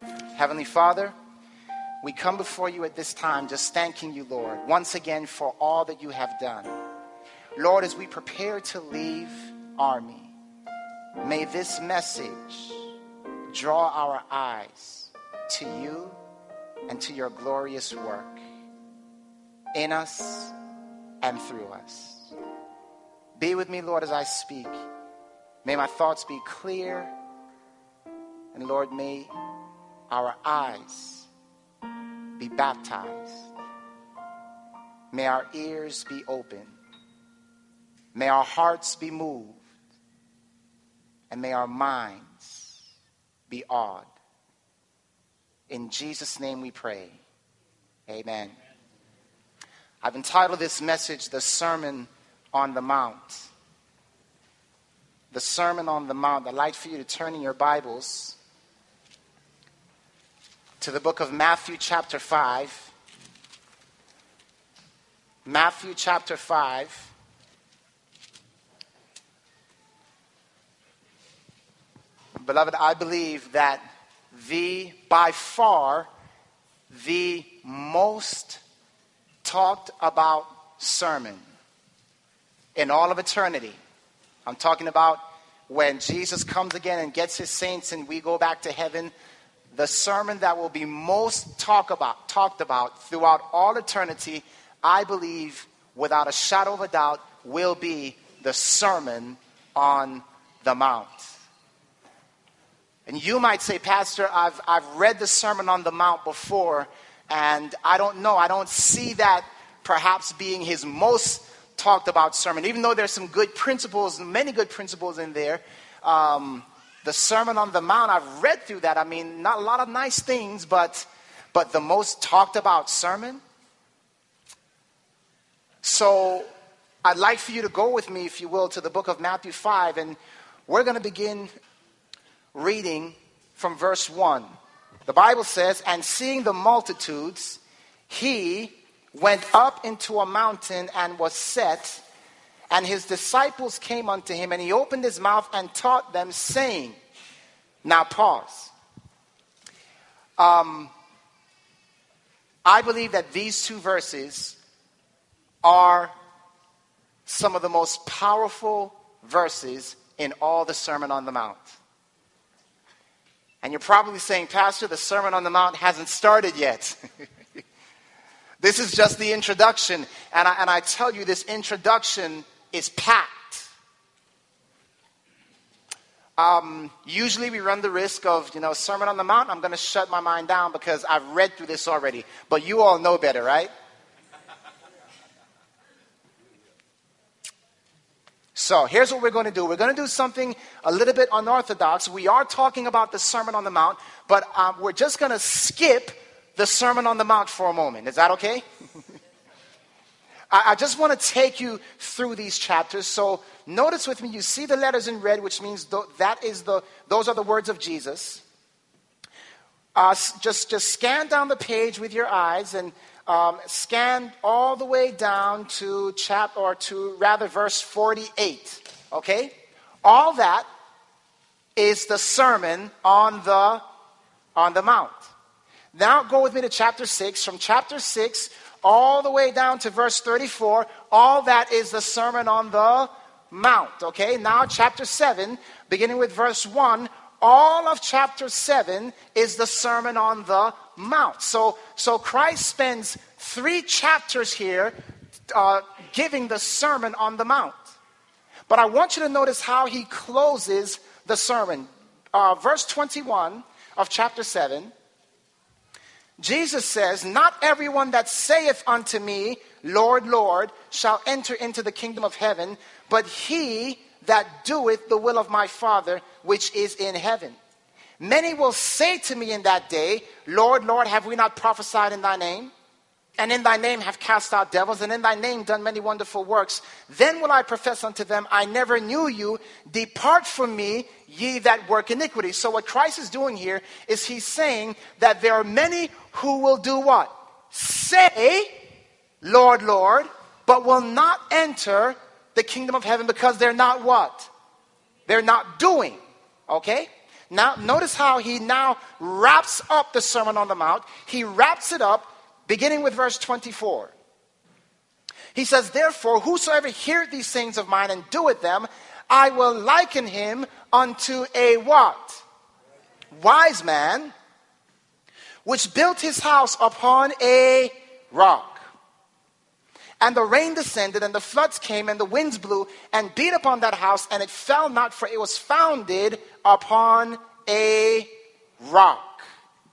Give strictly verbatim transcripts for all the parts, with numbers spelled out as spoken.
Heavenly Father, we come before you at this time just thanking you, Lord, once again for all that you have done. Lord, as we prepare to leave Army, may this message draw our eyes to you and to your glorious work in us and through us. Be with me, Lord, as I speak. May my thoughts be clear, and Lord, may our eyes be baptized. May our ears be open. May our hearts be moved. And may our minds be awed. In Jesus' name we pray. Amen. I've entitled this message, The Sermon on the Mount. The Sermon on the Mount. I'd like for you to turn in your Bibles to the book of Matthew chapter five. Matthew chapter five. Beloved, I believe that the, by far, the most talked about sermon in all of eternity. I'm talking about when Jesus comes again and gets his saints and we go back to heaven. The sermon that will be most talk about, talked about throughout all eternity, I believe, without a shadow of a doubt, will be the Sermon on the Mount. And you might say, Pastor, I've, I've read the Sermon on the Mount before, and I don't know, I don't see that perhaps being his most talked about sermon, even though there's some good principles, many good principles in there. Um, The Sermon on the Mount, I've read through that. I mean, not a lot of nice things, but but the most talked about sermon. So I'd like for you to go with me, if you will, to the book of Matthew five, and we're going to begin reading from verse one. The Bible says, "And seeing the multitudes, he went up into a mountain and was set. And his disciples came unto him, and he opened his mouth and taught them, saying," now pause. Um, I believe that these two verses are some of the most powerful verses in all the Sermon on the Mount. And you're probably saying, Pastor, the Sermon on the Mount hasn't started yet. This is just the introduction. And I, and I tell you, this introduction is packed. Um, usually we run the risk of, you know, Sermon on the Mount, I'm going to shut my mind down because I've read through this already. But you all know better, right? So here's what we're going to do. We're going to do something a little bit unorthodox. We are talking about the Sermon on the Mount, but um, we're just going to skip the Sermon on the Mount for a moment. Is that okay? I just want to take you through these chapters. So notice with me, you see the letters in red, which means th- that is the those are the words of Jesus. Uh, just, just scan down the page with your eyes and um, scan all the way down to chap or to rather verse forty-eight. Okay, all that is the Sermon on the on the Mount. Now go with me to chapter six. From chapter six all the way down to verse thirty-four, all that is the Sermon on the Mount. Okay, now chapter seven, beginning with verse one, all of chapter seven is the Sermon on the Mount. So, so Christ spends three chapters here uh, giving the Sermon on the Mount. But I want you to notice how he closes the sermon. Uh, verse twenty-one of chapter seven. Jesus says, "Not everyone that saith unto me, Lord, Lord, shall enter into the kingdom of heaven, but he that doeth the will of my Father which is in heaven. Many will say to me in that day, Lord, Lord, have we not prophesied in thy name? And in thy name have cast out devils, and in thy name done many wonderful works. Then will I profess unto them, I never knew you. Depart from me, ye that work iniquity." So what Christ is doing here is he's saying that there are many who will do what? Say, Lord, Lord, but will not enter the kingdom of heaven because they're not what? They're not doing. Okay? Now, notice how he now wraps up the Sermon on the Mount. He wraps it up, beginning with verse twenty-four. He says, therefore, whosoever heareth these sayings of mine and doeth them, I will liken him unto a what? Wise man, which built his house upon a rock. And the rain descended, and the floods came, and the winds blew, and beat upon that house, and it fell not, for it was founded upon a rock.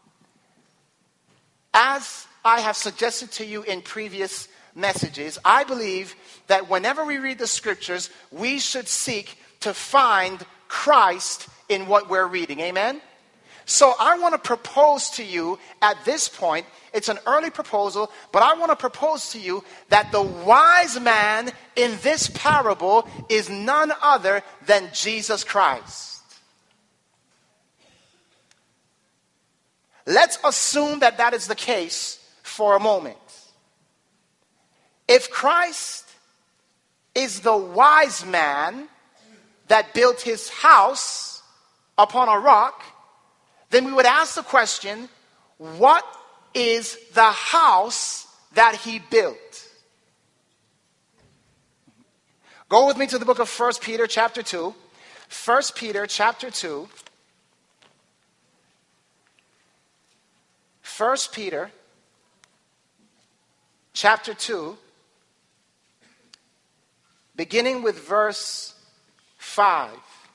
As I have suggested to you in previous messages, I believe that whenever we read the scriptures, we should seek to find Christ in what we're reading. Amen? So I want to propose to you at this point, it's an early proposal, but I want to propose to you that the wise man in this parable is none other than Jesus Christ. Let's assume that that is the case for a moment. If Christ is the wise man that built his house upon a rock, then we would ask the question, what is the house that he built? Go with me to the book of First Peter chapter two. First Peter chapter two. First Peter chapter two. Beginning with verse five.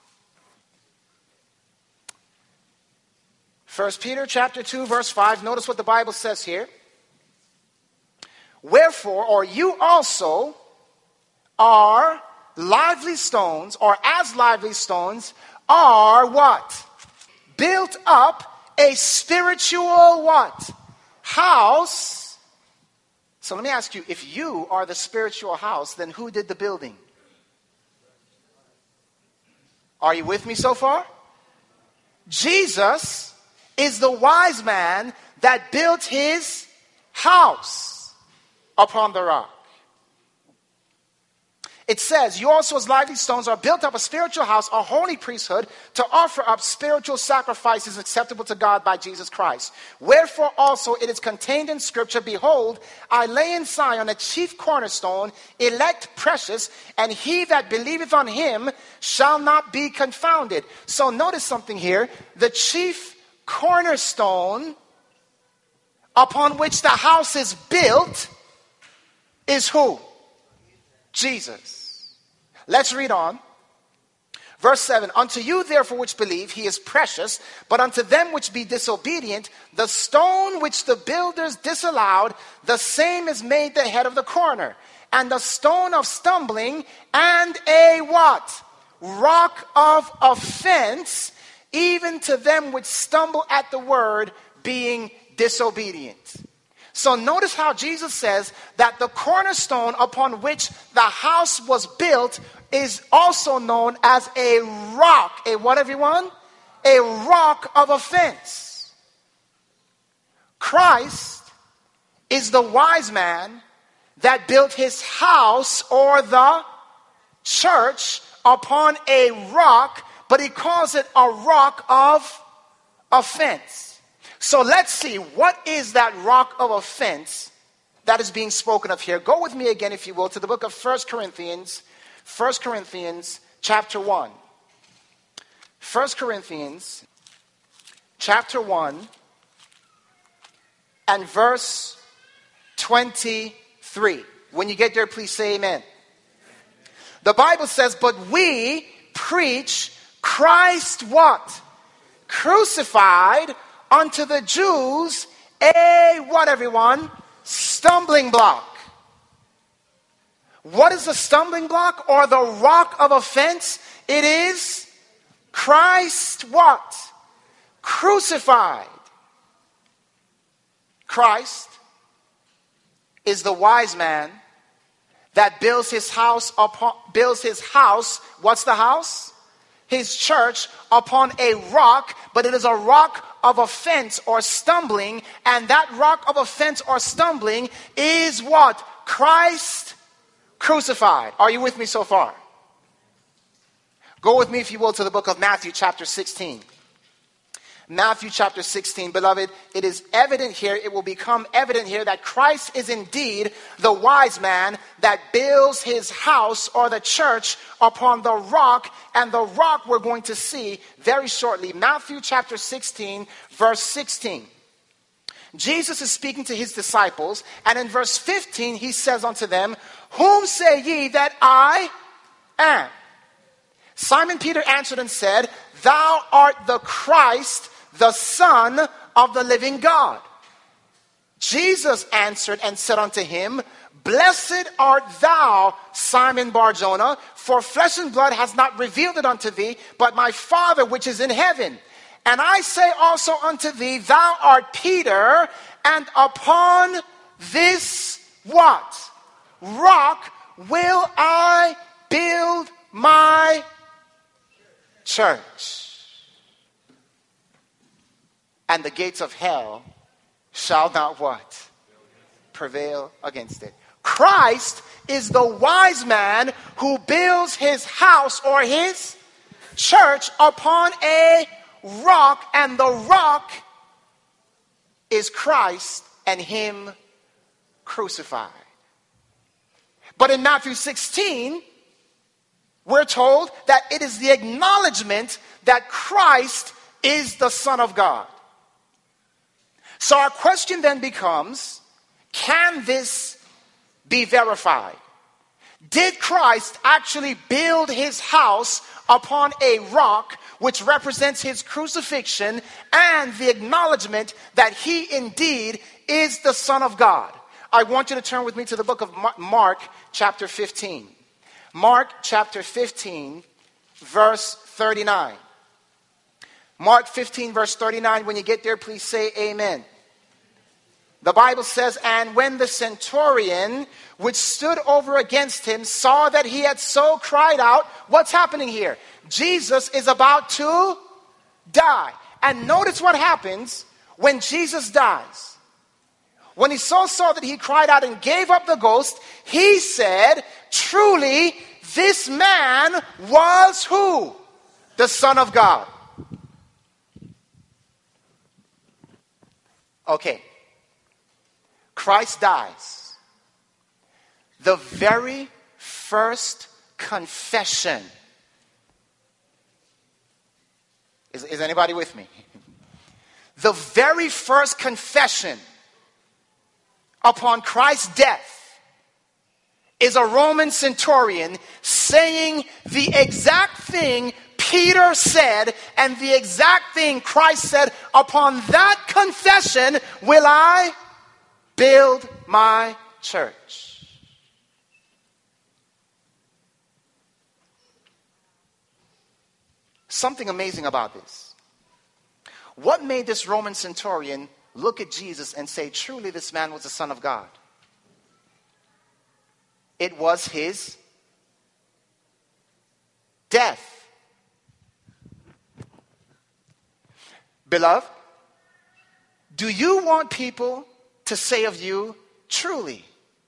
First Peter chapter two, verse five. Notice what the Bible says here. Wherefore, or you also are lively stones, or as lively stones, are what? Built up a spiritual what? House. So let me ask you, if you are the spiritual house, then who did the building? Are you with me so far? Jesus is the wise man that built his house upon the rock. It says, you also as lively stones are built up a spiritual house, a holy priesthood, to offer up spiritual sacrifices acceptable to God by Jesus Christ. Wherefore also it is contained in Scripture, behold, I lay in Zion a chief cornerstone, elect, precious, and he that believeth on him shall not be confounded. So notice something here. The chief cornerstone upon which the house is built is who? Jesus. Let's read on. Verse seven. Unto you therefore which believe, he is precious, but unto them which be disobedient, the stone which the builders disallowed, the same is made the head of the corner, and the stone of stumbling, and a what? Rock of offense, even to them which stumble at the word, being disobedient. So notice how Jesus says that the cornerstone upon which the house was built is also known as a rock. A what, everyone? A rock of offense. Christ is the wise man that built his house or the church upon a rock, but he calls it a rock of offense. So let's see, what is that rock of offense that is being spoken of here? Go with me again, if you will, to the book of First Corinthians, First Corinthians chapter one. First Corinthians chapter one and verse twenty-three. When you get there, please say amen. The Bible says, but we preach Christ what? Crucified, unto the Jews a what, everyone? Stumbling block. What is the stumbling block or the rock of offense? It is Christ what? Crucified. Christ is the wise man that builds his house upon builds his house. What's the house? His church upon a rock, but it is a rock of offense or stumbling, and that rock of offense or stumbling is what? Christ crucified. Are you with me so far? Go with me, if you will, to the book of Matthew chapter sixteen. Matthew chapter sixteen. Beloved, it is evident here, it will become evident here that Christ is indeed the wise man that builds his house or the church upon the rock, and the rock we're going to see very shortly. Matthew chapter sixteen, verse sixteen. Jesus is speaking to his disciples, and in verse fifteen he says unto them, "Whom say ye that I am?" Simon Peter answered and said, "Thou art the Christ, the Son of the living God." Jesus answered and said unto him, "Blessed art thou, Simon Bar-Jonah, for flesh and blood has not revealed it unto thee, but my Father which is in heaven. And I say also unto thee, thou art Peter, and upon this" what? "Rock will I build my church. And the gates of hell shall not" what? "Prevail against it." Christ is the wise man who builds his house or his church upon a rock, and the rock is Christ and him crucified. But in Matthew sixteen, we're told that it is the acknowledgement that Christ is the Son of God. So our question then becomes, can this be verified? Did Christ actually build his house upon a rock, which represents his crucifixion and the acknowledgement that he indeed is the Son of God? I want you to turn with me to the book of Mark, chapter fifteen. Mark chapter fifteen, verse thirty-nine. Mark fifteen, verse thirty-nine. When you get there, please say amen. The Bible says, "And when the centurion which stood over against him saw that he had so cried out," what's happening here? Jesus is about to die. And notice what happens when Jesus dies. When he so saw that he cried out and gave up the ghost, he said, "Truly, this man was" who? "The Son of God." Okay. Christ dies. The very first confession. Is, is anybody with me? The very first confession upon Christ's death is a Roman centurion saying the exact thing Peter said and the exact thing Christ said. "Upon that confession will I build my church." Something amazing about this. What made this Roman centurion look at Jesus and say, "Truly this man was the Son of God"? It was his death. Beloved, do you want people to say of you, "Truly"?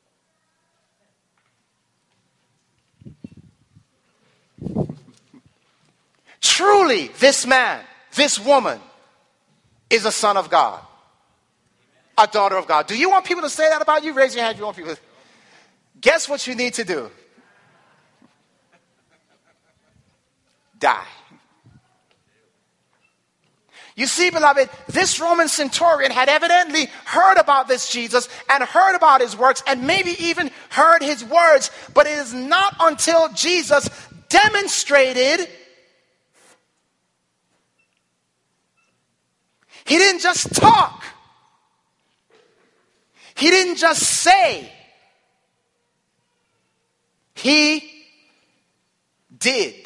Truly, this man, this woman is a son of God, a daughter of God. Do you want people to say that about you? Raise your hand if you want people to. Guess what you need to do? Die. You see, beloved, this Roman centurion had evidently heard about this Jesus and heard about his works and maybe even heard his words. But it is not until Jesus demonstrated. He didn't just talk. He didn't just say. He did.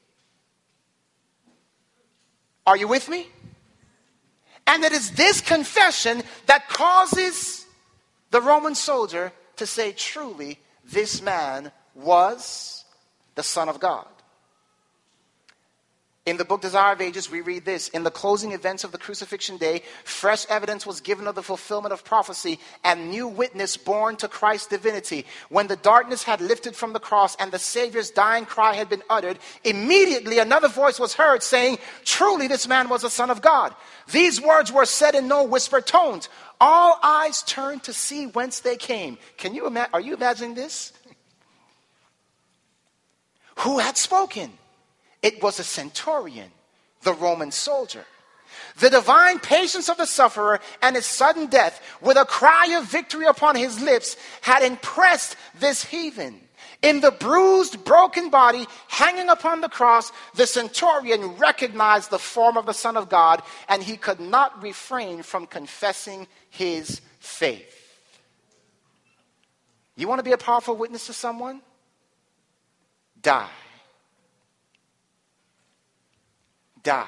Are you with me? And it is this confession that causes the Roman soldier to say, "Truly, this man was the Son of God." In the book Desire of Ages, we read this: in the closing events of the crucifixion day, fresh evidence was given of the fulfillment of prophecy and new witness borne to Christ's divinity. When the darkness had lifted from the cross and the Savior's dying cry had been uttered, immediately another voice was heard saying, truly this man was the Son of God. These words were said in no whispered tones. All eyes turned to see whence they came. Can you imagine? Are you imagining this? Who had spoken? It was a centurion, the Roman soldier. The divine patience of the sufferer and his sudden death, with a cry of victory upon his lips, had impressed this heathen. In the bruised, broken body hanging upon the cross, the centurion recognized the form of the Son of God, and he could not refrain from confessing his faith. You want to be a powerful witness to someone? Die. Die.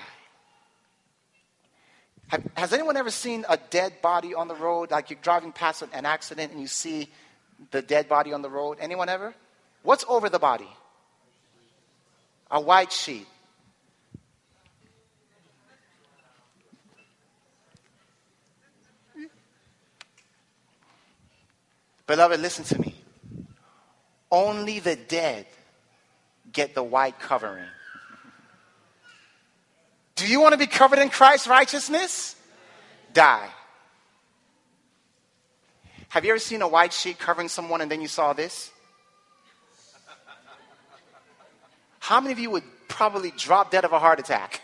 Have, has anyone ever seen a dead body on the road? Like you're driving past an accident and you see the dead body on the road. Anyone ever? What's over the body? A white sheet. Beloved, listen to me. Only the dead get the white covering. Do you want to be covered in Christ's righteousness? Die. Have you ever seen a white sheet covering someone and then you saw this? How many of you would probably drop dead of a heart attack?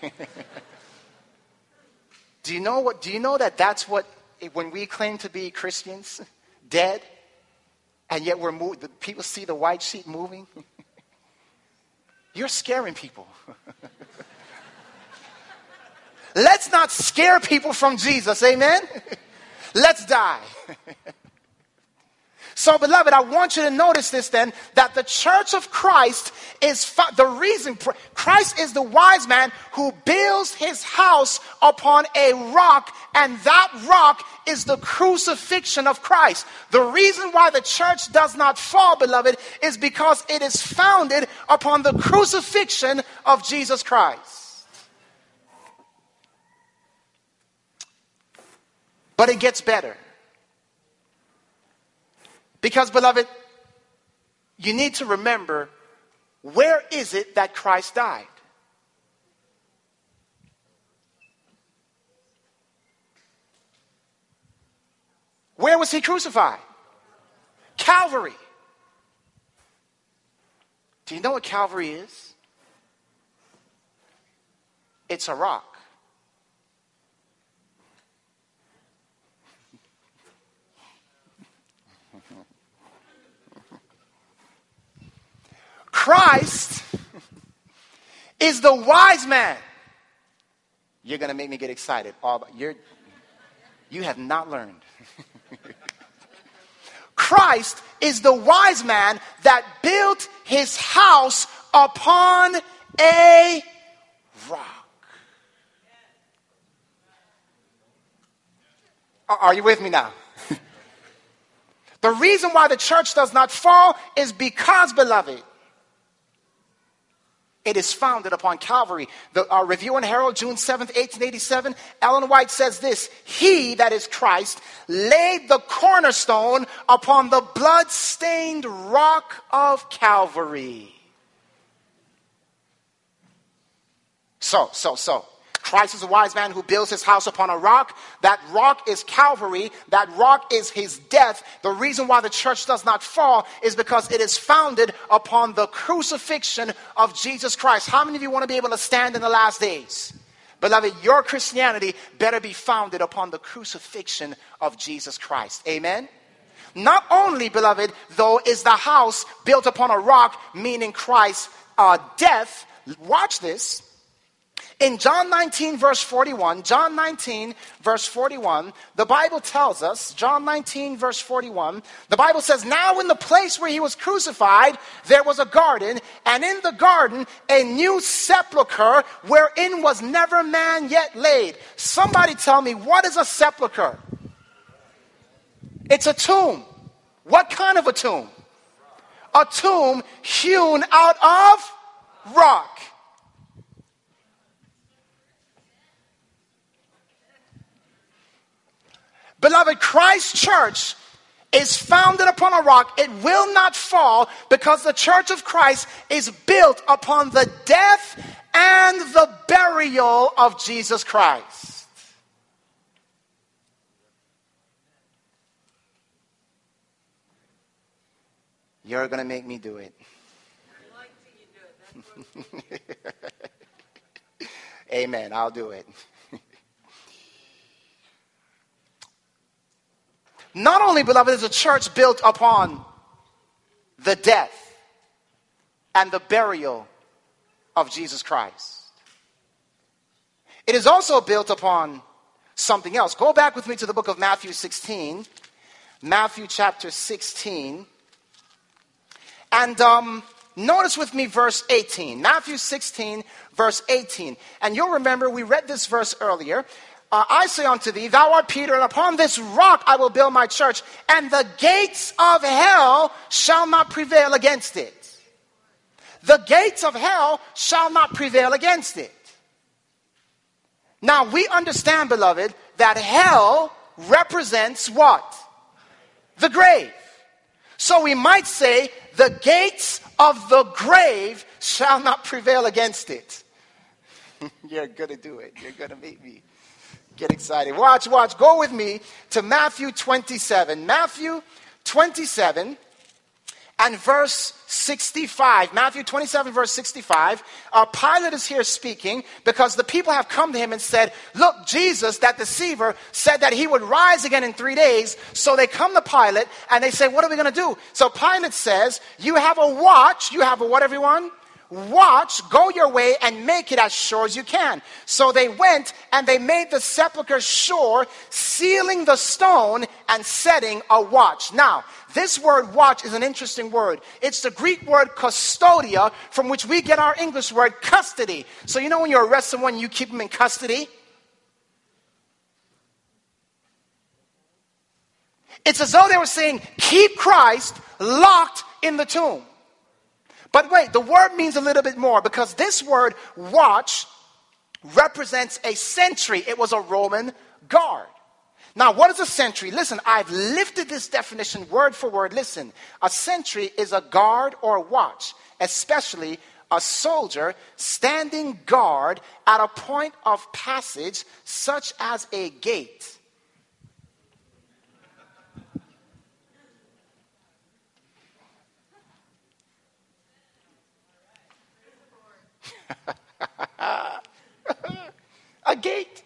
Do you know what? Do you know that that's what, when we claim to be Christians, dead, and yet we're moved, the people see the white sheet moving? You're scaring people. Let's not scare people from Jesus, amen? Let's die. So, beloved, I want you to notice this then, that the church of Christ is, fa- the reason, Christ is the wise man who builds his house upon a rock, and that rock is the crucifixion of Christ. The reason why the church does not fall, beloved, is because it is founded upon the crucifixion of Jesus Christ. But it gets better. Because, beloved, you need to remember, where is it that Christ died? Where was he crucified? Calvary. Do you know what Calvary is? It's a rock. Christ is the wise man. You're going to make me get excited. All about, you're, you have not learned. Christ is the wise man that built his house upon a rock. Are you with me now? The reason why the church does not fall is because, beloved, it is founded upon Calvary. The uh, Review and Herald, June seventh, eighteen eighty-seven, Ellen White says this: he, that is Christ, laid the cornerstone upon the blood-stained rock of Calvary. So, so, so. Christ is a wise man who builds his house upon a rock. That rock is Calvary. That rock is his death. The reason why the church does not fall is because it is founded upon the crucifixion of Jesus Christ. How many of you want to be able to stand in the last days? Beloved, your Christianity better be founded upon the crucifixion of Jesus Christ. Amen? Not only, beloved, though, is the house built upon a rock, meaning Christ's uh, death. Watch this. In John nineteen, verse forty-one, John nineteen, verse forty-one, the Bible tells us, John nineteen, verse forty-one, the Bible says, now in the place where he was crucified, there was a garden, and in the garden, a new sepulchre, wherein was never man yet laid. Somebody tell me, what is a sepulchre? It's a tomb. What kind of a tomb? A tomb hewn out of rock. Beloved, Christ's church is founded upon a rock. It will not fall because the church of Christ is built upon the death and the burial of Jesus Christ. You're going to make me do it. Amen. I'll do it. Not only, beloved, is a church built upon the death and the burial of Jesus Christ, it is also built upon something else. Go back with me to the book of Matthew sixteen. Matthew chapter sixteen. And um, notice with me verse eighteen. Matthew sixteen, verse eighteen. And you'll remember we read this verse earlier. Uh, I say unto thee, thou art Peter, and upon this rock I will build my church, and the gates of hell shall not prevail against it. The gates of hell shall not prevail against it. Now, we understand, beloved, that hell represents what? The grave. So we might say, the gates of the grave shall not prevail against it. You're going to do it. You're going to make me get excited. Watch, watch. Go with me to Matthew twenty-seven. Matthew twenty-seven and verse sixty-five. Matthew twenty-seven, verse sixty-five. Uh, Pilate is here speaking because the people have come to him and said, look, Jesus, that deceiver, said that he would rise again in three days. So they come to Pilate and they say, what are we going to do? So Pilate says, you have a watch. You have a what, everyone? Watch, go your way and make it as sure as you can. So they went and they made the sepulchre sure, sealing the stone and setting a watch. Now, this word watch is an interesting word. It's the Greek word custodia, from which we get our English word custody. So you know when you arrest someone, you keep them in custody? It's as though they were saying, keep Christ locked in the tomb. But wait, the word means a little bit more, because this word watch represents a sentry. It was a Roman guard. Now, what is a sentry? Listen, I've lifted this definition word for word. Listen, a sentry is a guard or watch, especially a soldier standing guard at a point of passage such as a gate. A gate.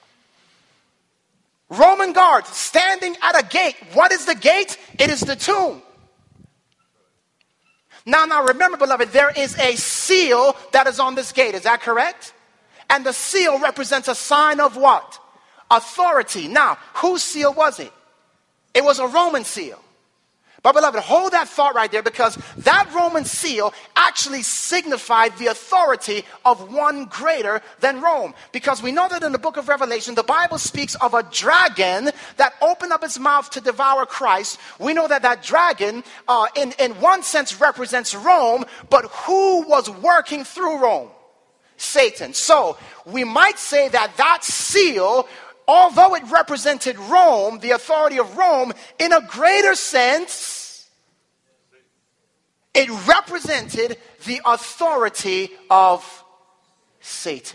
Roman guards standing at a gate. What is the gate? It is the tomb. Now, now remember, beloved, there is a seal that is on this gate. Is that correct? And the seal represents a sign of what? Authority. Now, whose seal was it? It was a Roman seal. But beloved, hold that thought right there, because that Roman seal actually signified the authority of one greater than Rome. Because we know that in the book of Revelation, the Bible speaks of a dragon that opened up its mouth to devour Christ. We know that that dragon, uh, in, in one sense, represents Rome, but who was working through Rome? Satan. So we might say that that seal, although it represented Rome, the authority of Rome, in a greater sense, it represented the authority of Satan.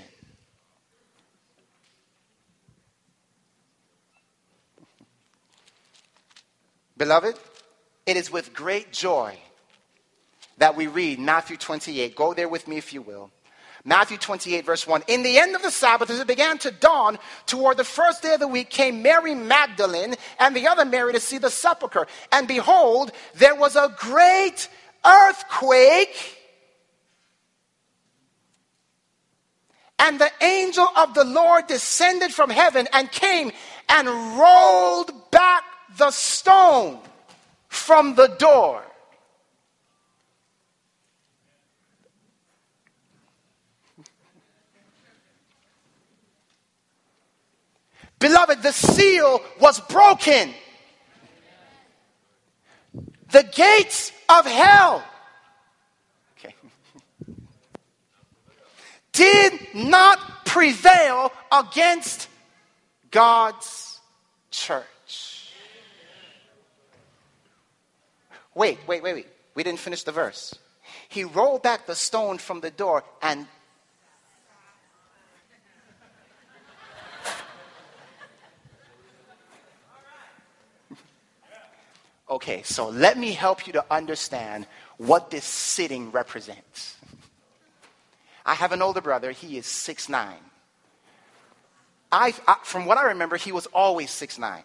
Beloved, it is with great joy that we read Matthew twenty-eight. Go there with me if you will. Matthew twenty-eight, verse one. In the end of the Sabbath, as it began to dawn, toward the first day of the week, came Mary Magdalene and the other Mary to see the sepulchre. And behold, there was a great earthquake, and the angel of the Lord descended from heaven and came and rolled back the stone from the door. Beloved, the seal was broken. The gates of hell, okay, did not prevail against God's church. Wait, wait, wait, wait. We didn't finish the verse. He rolled back the stone from the door and okay, so let me help you to understand what this sitting represents. I have an older brother. He is six nine. I, I, from what I remember, he was always six nine.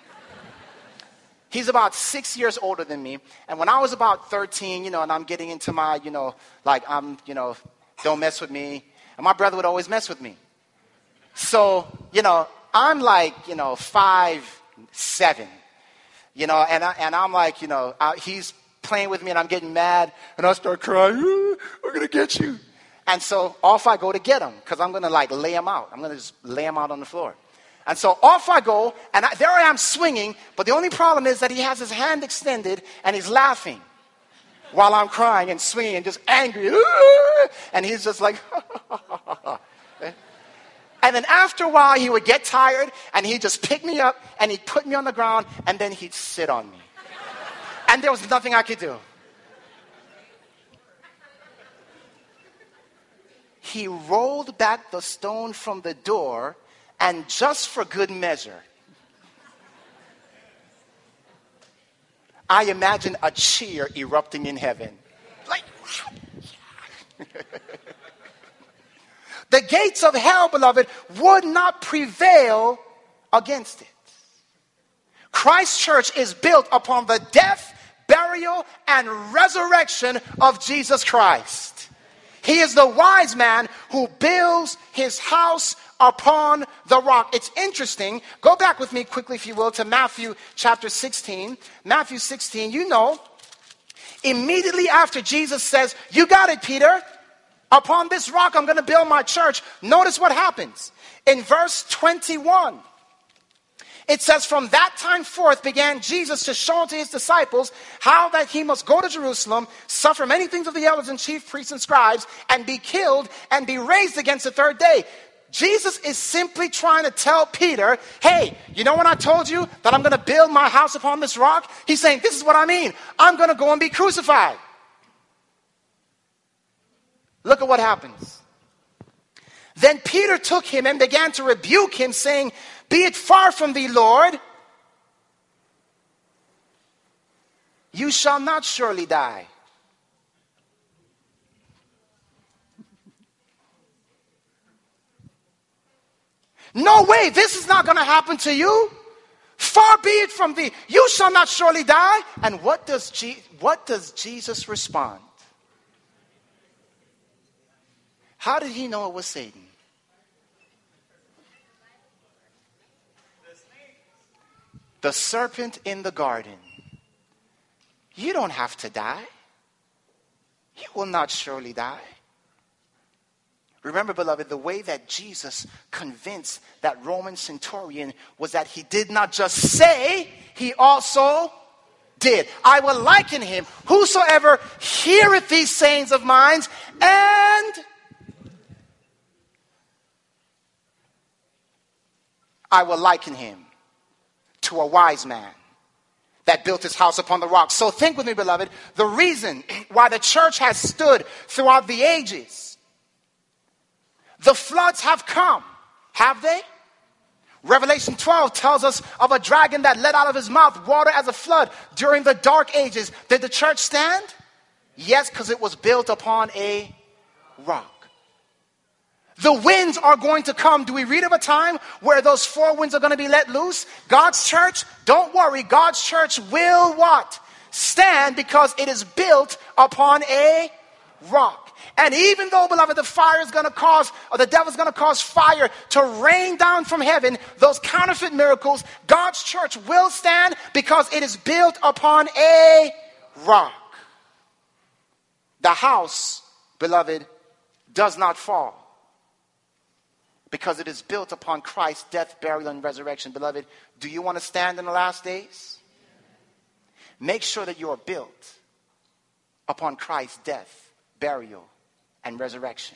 He's about six years older than me. And when I was about thirteen, you know, and I'm getting into my, you know, like I'm, you know, don't mess with me. And my brother would always mess with me. So, you know, I'm like, you know, five, seven. You know, and, I, and I'm like, you know, I, he's playing with me and I'm getting mad. And I start crying, "Ooh, we're going to get you." And so off I go to get him because I'm going to like lay him out. I'm going to just lay him out on the floor. And so off I go, and I, there I am swinging, but the only problem is that he has his hand extended and he's laughing while I'm crying and swinging and just angry. And he's just like, and then after a while he would get tired and he'd just pick me up and he'd put me on the ground and then he'd sit on me. And there was nothing I could do. He rolled back the stone from the door, and just for good measure, I imagine a cheer erupting in heaven. Like, the gates of hell, beloved, would not prevail against it. Christ's church is built upon the death, burial, and resurrection of Jesus Christ. He is the wise man who builds his house upon the rock. It's interesting. Go back with me quickly, if you will, to Matthew chapter sixteen. Matthew sixteen, you know, immediately after Jesus says, "You got it, Peter. Upon this rock I'm going to build my church." Notice what happens. In verse twenty-one, it says, "From that time forth began Jesus to show unto his disciples how that he must go to Jerusalem, suffer many things of the elders and chief priests and scribes, and be killed, and be raised against the third day." Jesus is simply trying to tell Peter, hey, you know when I told you that I'm going to build my house upon this rock? He's saying, this is what I mean. I'm going to go and be crucified. Look at what happens. Then Peter took him and began to rebuke him, saying, "Be it far from thee, Lord. You shall not surely die." No way, this is not going to happen to you. Far be it from thee. You shall not surely die. And what does, Je- what does Jesus respond? How did he know it was Satan? The serpent in the garden. You don't have to die. You will not surely die. Remember, beloved, the way that Jesus convinced that Roman centurion was that he did not just say, he also did. "I will liken him, whosoever heareth these sayings of mine, and I will liken him to a wise man that built his house upon the rock." So think with me, beloved, the reason why the church has stood throughout the ages. The floods have come, have they? Revelation twelve tells us of a dragon that let out of his mouth water as a flood during the dark ages. Did the church stand? Yes, because it was built upon a rock. The winds are going to come. Do we read of a time where those four winds are going to be let loose? God's church, don't worry, God's church will what? Stand, because it is built upon a rock. And even though, beloved, the fire is going to cause, or the devil's going to cause fire to rain down from heaven, those counterfeit miracles, God's church will stand because it is built upon a rock. The house, beloved, does not fall because it is built upon Christ's death, burial, and resurrection. Beloved, do you want to stand in the last days? Make sure that you are built upon Christ's death, burial, and resurrection.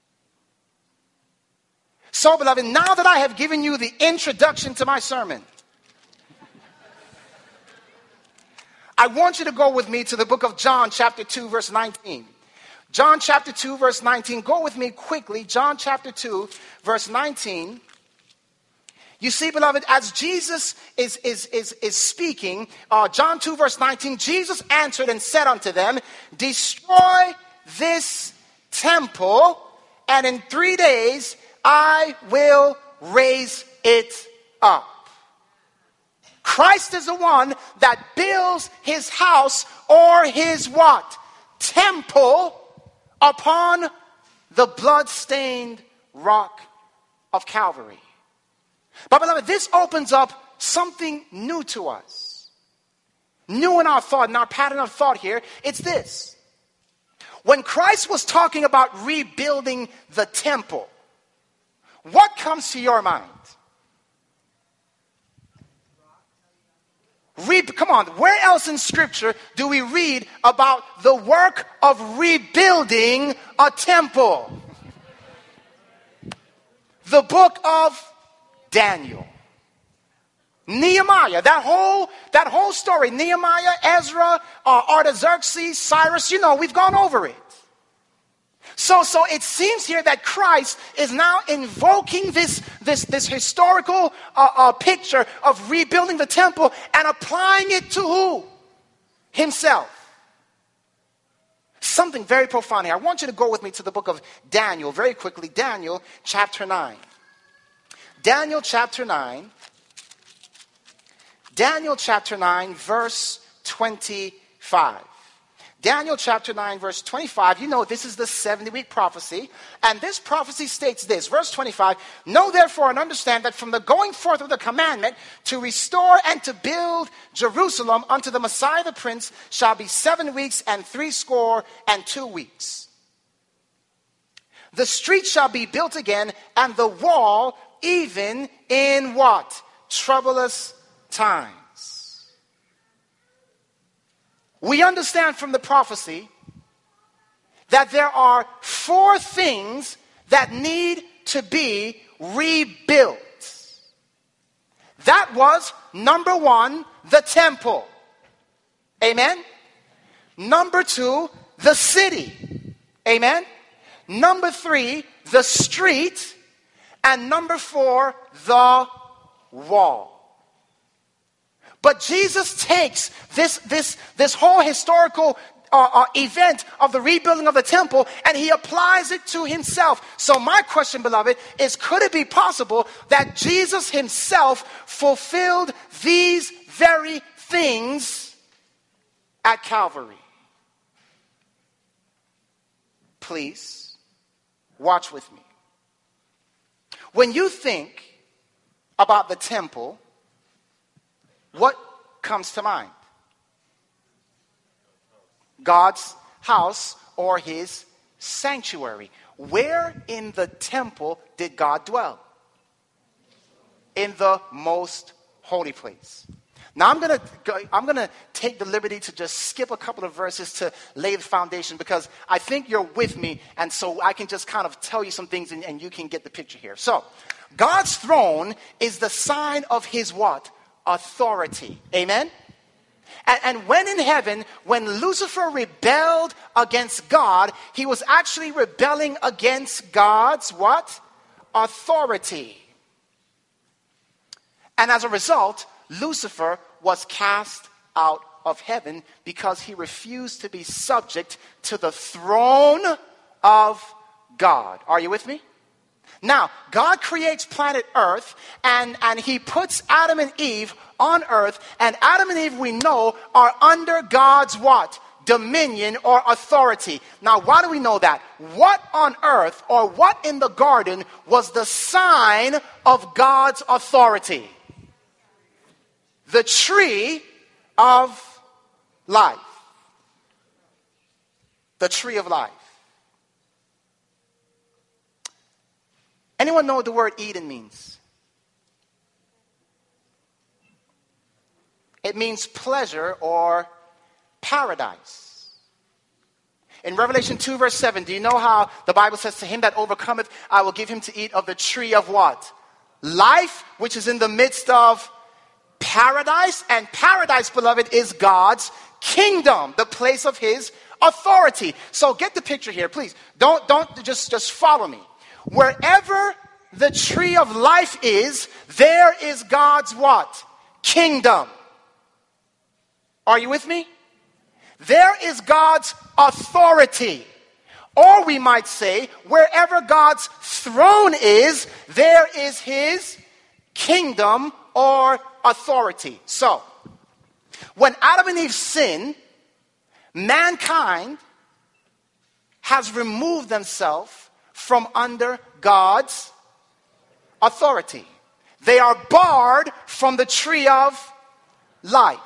So, beloved, now that I have given you the introduction to my sermon, I want you to go with me to the book of John, chapter two, verse nineteen. John chapter two, verse nineteen. Go with me quickly. John chapter two, verse nineteen. You see, beloved, as Jesus is, is, is, is speaking, uh, John two, verse nineteen, Jesus answered and said unto them, destroy this temple, and in three days I will raise it up. Christ is the one that builds his house or his what? Temple upon the blood-stained rock of Calvary. But beloved, this opens up something new to us. New in our thought, in our pattern of thought here. It's this. When Christ was talking about rebuilding the temple, what comes to your mind? Read, come on, where else in Scripture do we read about the work of rebuilding a temple? The book of Daniel. Nehemiah, that whole, that whole story, Nehemiah, Ezra, uh, Artaxerxes, Cyrus, you know, we've gone over it. So, so it seems here that Christ is now invoking this, this, this historical uh, uh, picture of rebuilding the temple and applying it to who? Himself. Something very profound here. I want you to go with me to the book of Daniel very quickly. Daniel chapter nine. Daniel chapter nine. Daniel chapter nine, verse twenty-five. Daniel chapter nine, verse twenty-five, you know this is the seventy-week prophecy. And this prophecy states this, verse twenty-five, know therefore and understand that from the going forth of the commandment to restore and to build Jerusalem unto the Messiah the Prince shall be seven weeks and three score and two weeks. The street shall be built again and the wall even in what? Troublous times. We understand from the prophecy that there are four things that need to be rebuilt. That was, number one, the temple. Amen? Number two, the city. Amen? Number three, the street. And number four, the wall. But Jesus takes this, this, this whole historical uh, uh, event of the rebuilding of the temple and he applies it to himself. So my question, beloved, is could it be possible that Jesus himself fulfilled these very things at Calvary? Please, watch with me. When you think about the temple, what comes to mind? God's house or his sanctuary. Where in the temple did God dwell? In the most holy place. Now I'm going to I'm going to take the liberty to just skip a couple of verses to lay the foundation because I think you're with me and so I can just kind of tell you some things and, and you can get the picture here. So, God's throne is the sign of his what? Authority. Amen? And, and when in heaven, when Lucifer rebelled against God, he was actually rebelling against God's what? Authority. And as a result, Lucifer was cast out of heaven because he refused to be subject to the throne of God. Are you with me? Now, God creates planet Earth and, and he puts Adam and Eve on Earth. And Adam and Eve, we know, are under God's what? Dominion or authority. Now, why do we know that? What on earth or what in the garden was the sign of God's authority? The tree of life. The tree of life. Anyone know what the word Eden means? It means pleasure or paradise. In Revelation two verse seven, do you know how the Bible says, to him that overcometh, I will give him to eat of the tree of what? Life, which is in the midst of paradise, and paradise, beloved, is God's kingdom, the place of his authority. So get the picture here, please. Don't, don't just, just follow me. Wherever the tree of life is, there is God's what? Kingdom. Are you with me? There is God's authority. Or we might say, wherever God's throne is, there is his kingdom or authority. So, when Adam and Eve sinned, mankind has removed themselves from under God's authority. They are barred from the tree of life.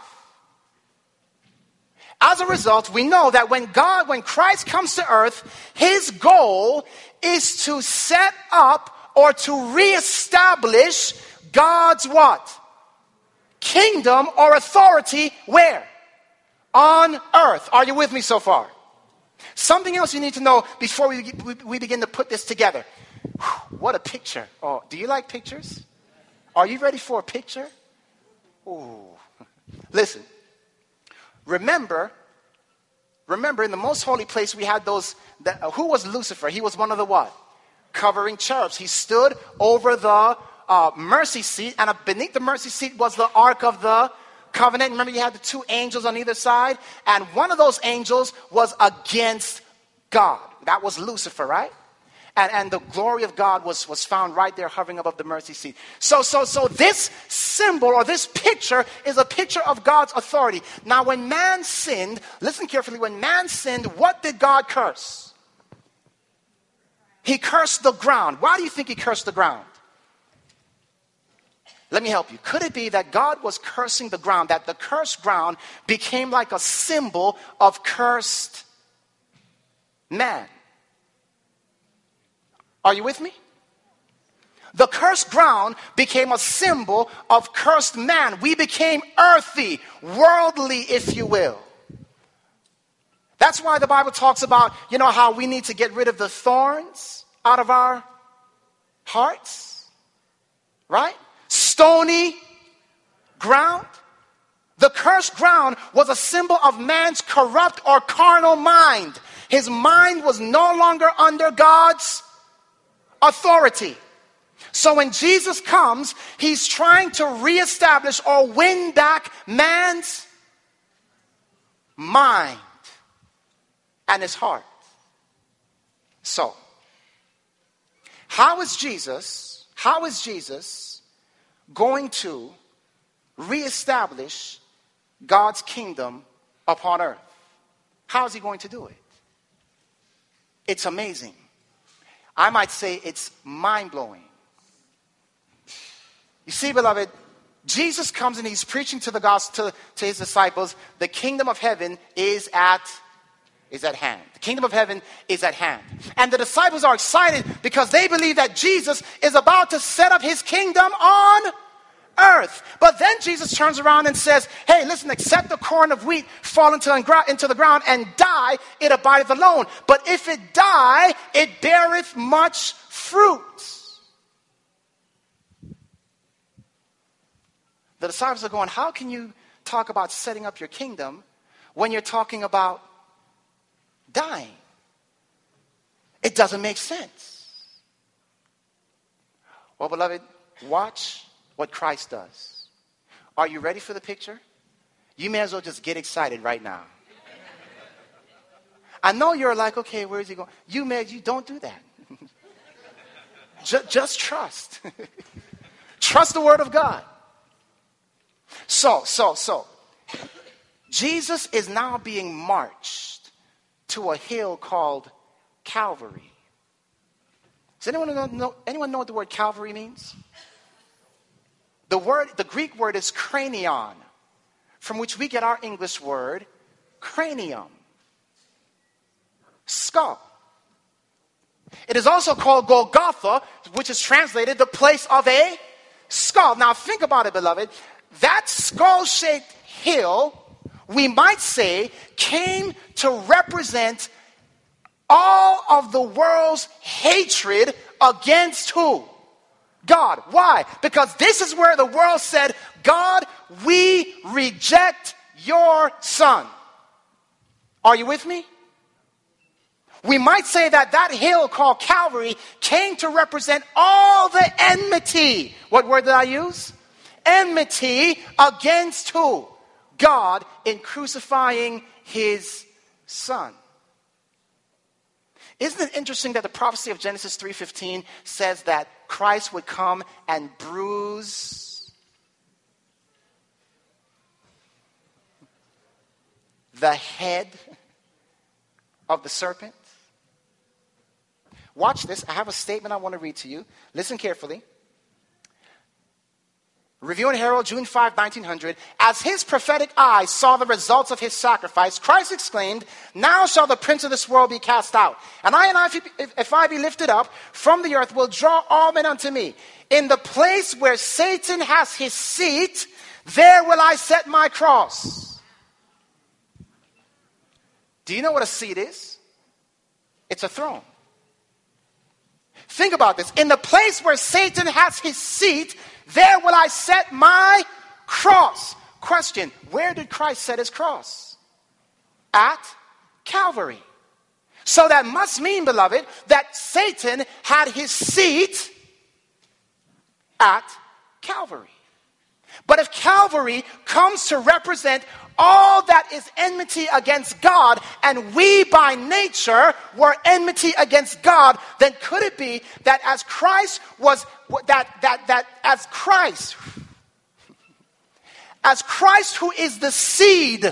As a result, we know that when God, when Christ comes to earth, his goal is to set up or to reestablish God's what? Kingdom or authority where? On earth. Are you with me so far? Something else you need to know before we, we, we begin to put this together. Whew, what a picture. Oh, do you like pictures? Are you ready for a picture? Ooh. Listen. Remember, remember in the most holy place we had those, the, uh, who was Lucifer? He was one of the what? Covering cherubs. He stood over the uh, mercy seat, and uh, beneath the mercy seat was the Ark of the Covenant. Remember you had the two angels on either side, and one of those angels was against God. That was Lucifer, right? And, and the glory of God was, was found right there hovering above the mercy seat. So, so, so this symbol or this picture is a picture of God's authority. Now, when man sinned, listen carefully, when man sinned, what did God curse? He cursed the ground. Why do you think he cursed the ground? Let me help you. Could it be that God was cursing the ground, that the cursed ground became like a symbol of cursed man? Are you with me? The cursed ground became a symbol of cursed man. We became earthy, worldly, if you will. That's why the Bible talks about, you know, how we need to get rid of the thorns out of our hearts. Right? Stony ground. The cursed ground was a symbol of man's corrupt or carnal mind. His mind was no longer under God's authority. So when Jesus comes, he's trying to reestablish or win back man's mind and his heart. So, how is Jesus, how is Jesus going to reestablish God's kingdom upon earth? How is he going to do it? It's amazing. I might say it's mind-blowing. You see, beloved, Jesus comes and he's preaching to the gospel to, to his disciples. The kingdom of heaven is at is at hand. The kingdom of heaven is at hand. And the disciples are excited because they believe that Jesus is about to set up his kingdom on earth. But then Jesus turns around and says, hey, listen, except the corn of wheat fall into, into the ground and die, it abideth alone. But if it die, it beareth much fruit. The disciples are going, how can you talk about setting up your kingdom when you're talking about dying? It doesn't make sense. Well, beloved, watch what Christ does. Are you ready for the picture? You may as well just get excited right now. I know you're like, okay, where is he going? You may, you don't do that. just, just trust. Trust the word of God. So, so, so. Jesus is now being marched to a hill called Calvary. Does anyone know, know, anyone know what the word Calvary means? The word, the Greek word is cranion, from which we get our English word cranium, skull. It is also called Golgotha, which is translated the place of a skull. Now think about it, beloved. That skull-shaped hill, we might say, came to represent all of the world's hatred against who? God. Why? Because this is where the world said, God, we reject your son. Are you with me? We might say that that hill called Calvary came to represent all the enmity. What word did I use? Enmity against who? God in crucifying his son. Isn't it interesting that the prophecy of Genesis three fifteen says that Christ would come and bruise the head of the serpent? Watch this. I have a statement I want to read to you. Listen carefully. Review and Herald, June fifth, nineteen hundred. As his prophetic eye saw the results of his sacrifice, Christ exclaimed, now shall the prince of this world be cast out. And I and I, if, if I be lifted up from the earth, will draw all men unto me. In the place where Satan has his seat, there will I set my cross. Do you know what a seat is? It's a throne. Think about this. In the place where Satan has his seat, there will I set my cross. Question, where did Christ set his cross? At Calvary. So that must mean, beloved, that Satan had his seat at Calvary. But if Calvary comes to represent all that is enmity against God, and we by nature were enmity against God, then could it be that as Christ was, that, that, that as Christ, as Christ who is the seed,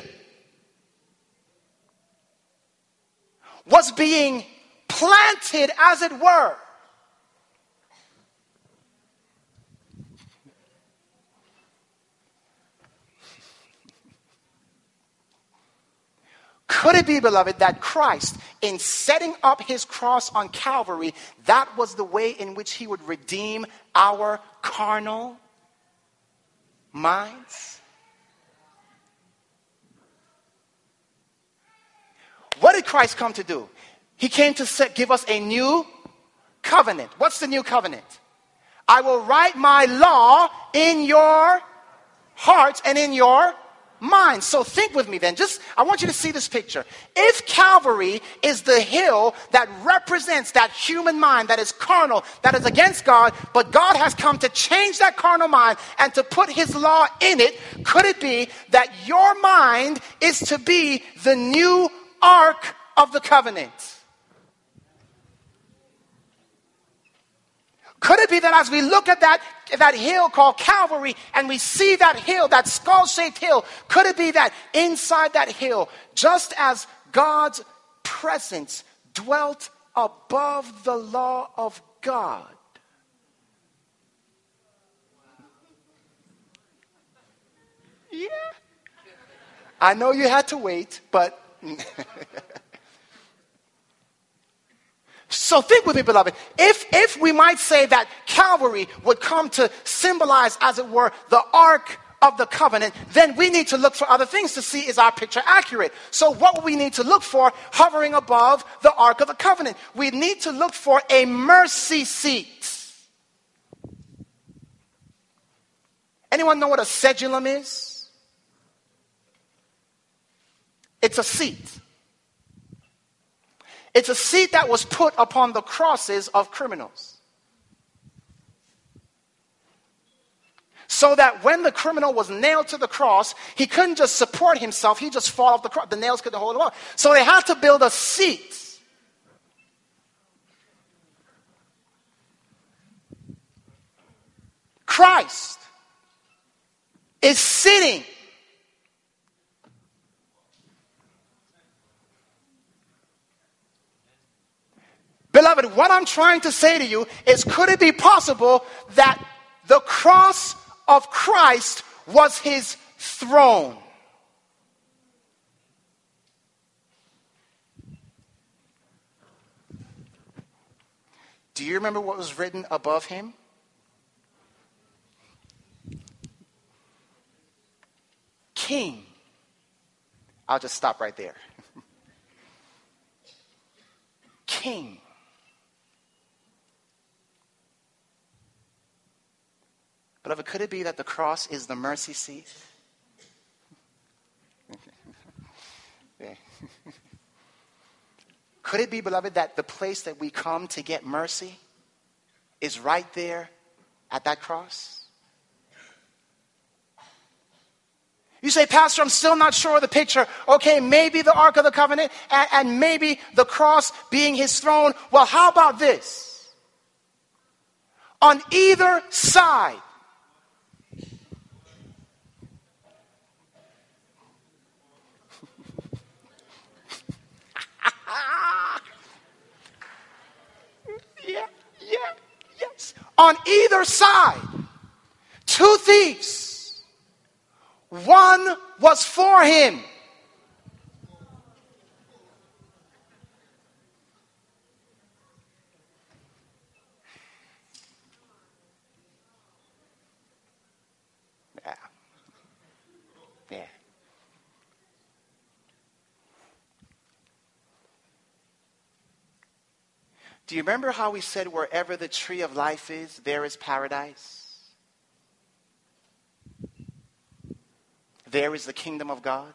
was being planted, as it were, could it be, beloved, that Christ, in setting up his cross on Calvary, that was the way in which he would redeem our carnal minds? What did Christ come to do? He came to set, give us a new covenant. What's the new covenant? I will write my law in your hearts and in your mind. So think with me then. Just, I want you to see this picture. If Calvary is the hill that represents that human mind that is carnal, that is against God, but God has come to change that carnal mind and to put his law in it, could it be that your mind is to be the new ark of the covenant? Could it be that as we look at that, that hill called Calvary, and we see that hill, that skull-shaped hill, could it be that inside that hill, just as God's presence dwelt above the law of God, yeah, I know you had to wait, but so think with me, beloved. If, if we might say that Calvary would come to symbolize, as it were, the Ark of the Covenant, then we need to look for other things to see, is our picture accurate? So what would we need to look for hovering above the Ark of the Covenant? We need to look for a mercy seat. Anyone know what a cedulum is? It's a seat. It's a seat that was put upon the crosses of criminals. So that when the criminal was nailed to the cross, he couldn't just support himself, he just fall off the cross. The nails couldn't hold him up. So they had to build a seat. Christ is sitting Beloved, what I'm trying to say to you is, could it be possible that the cross of Christ was his throne? Do you remember what was written above him? King. I'll just stop right there. King. Beloved, could it be that the cross is the mercy seat? Yeah. Could it be, beloved, that the place that we come to get mercy is right there at that cross? You say, Pastor, I'm still not sure of the picture. Okay, maybe the Ark of the Covenant and, and maybe the cross being his throne. Well, how about this? On either side, yeah, yeah, yes. On either side, two thieves. One was for him. Yeah. Yeah. Do you remember how we said wherever the tree of life is, there is paradise? There is the kingdom of God.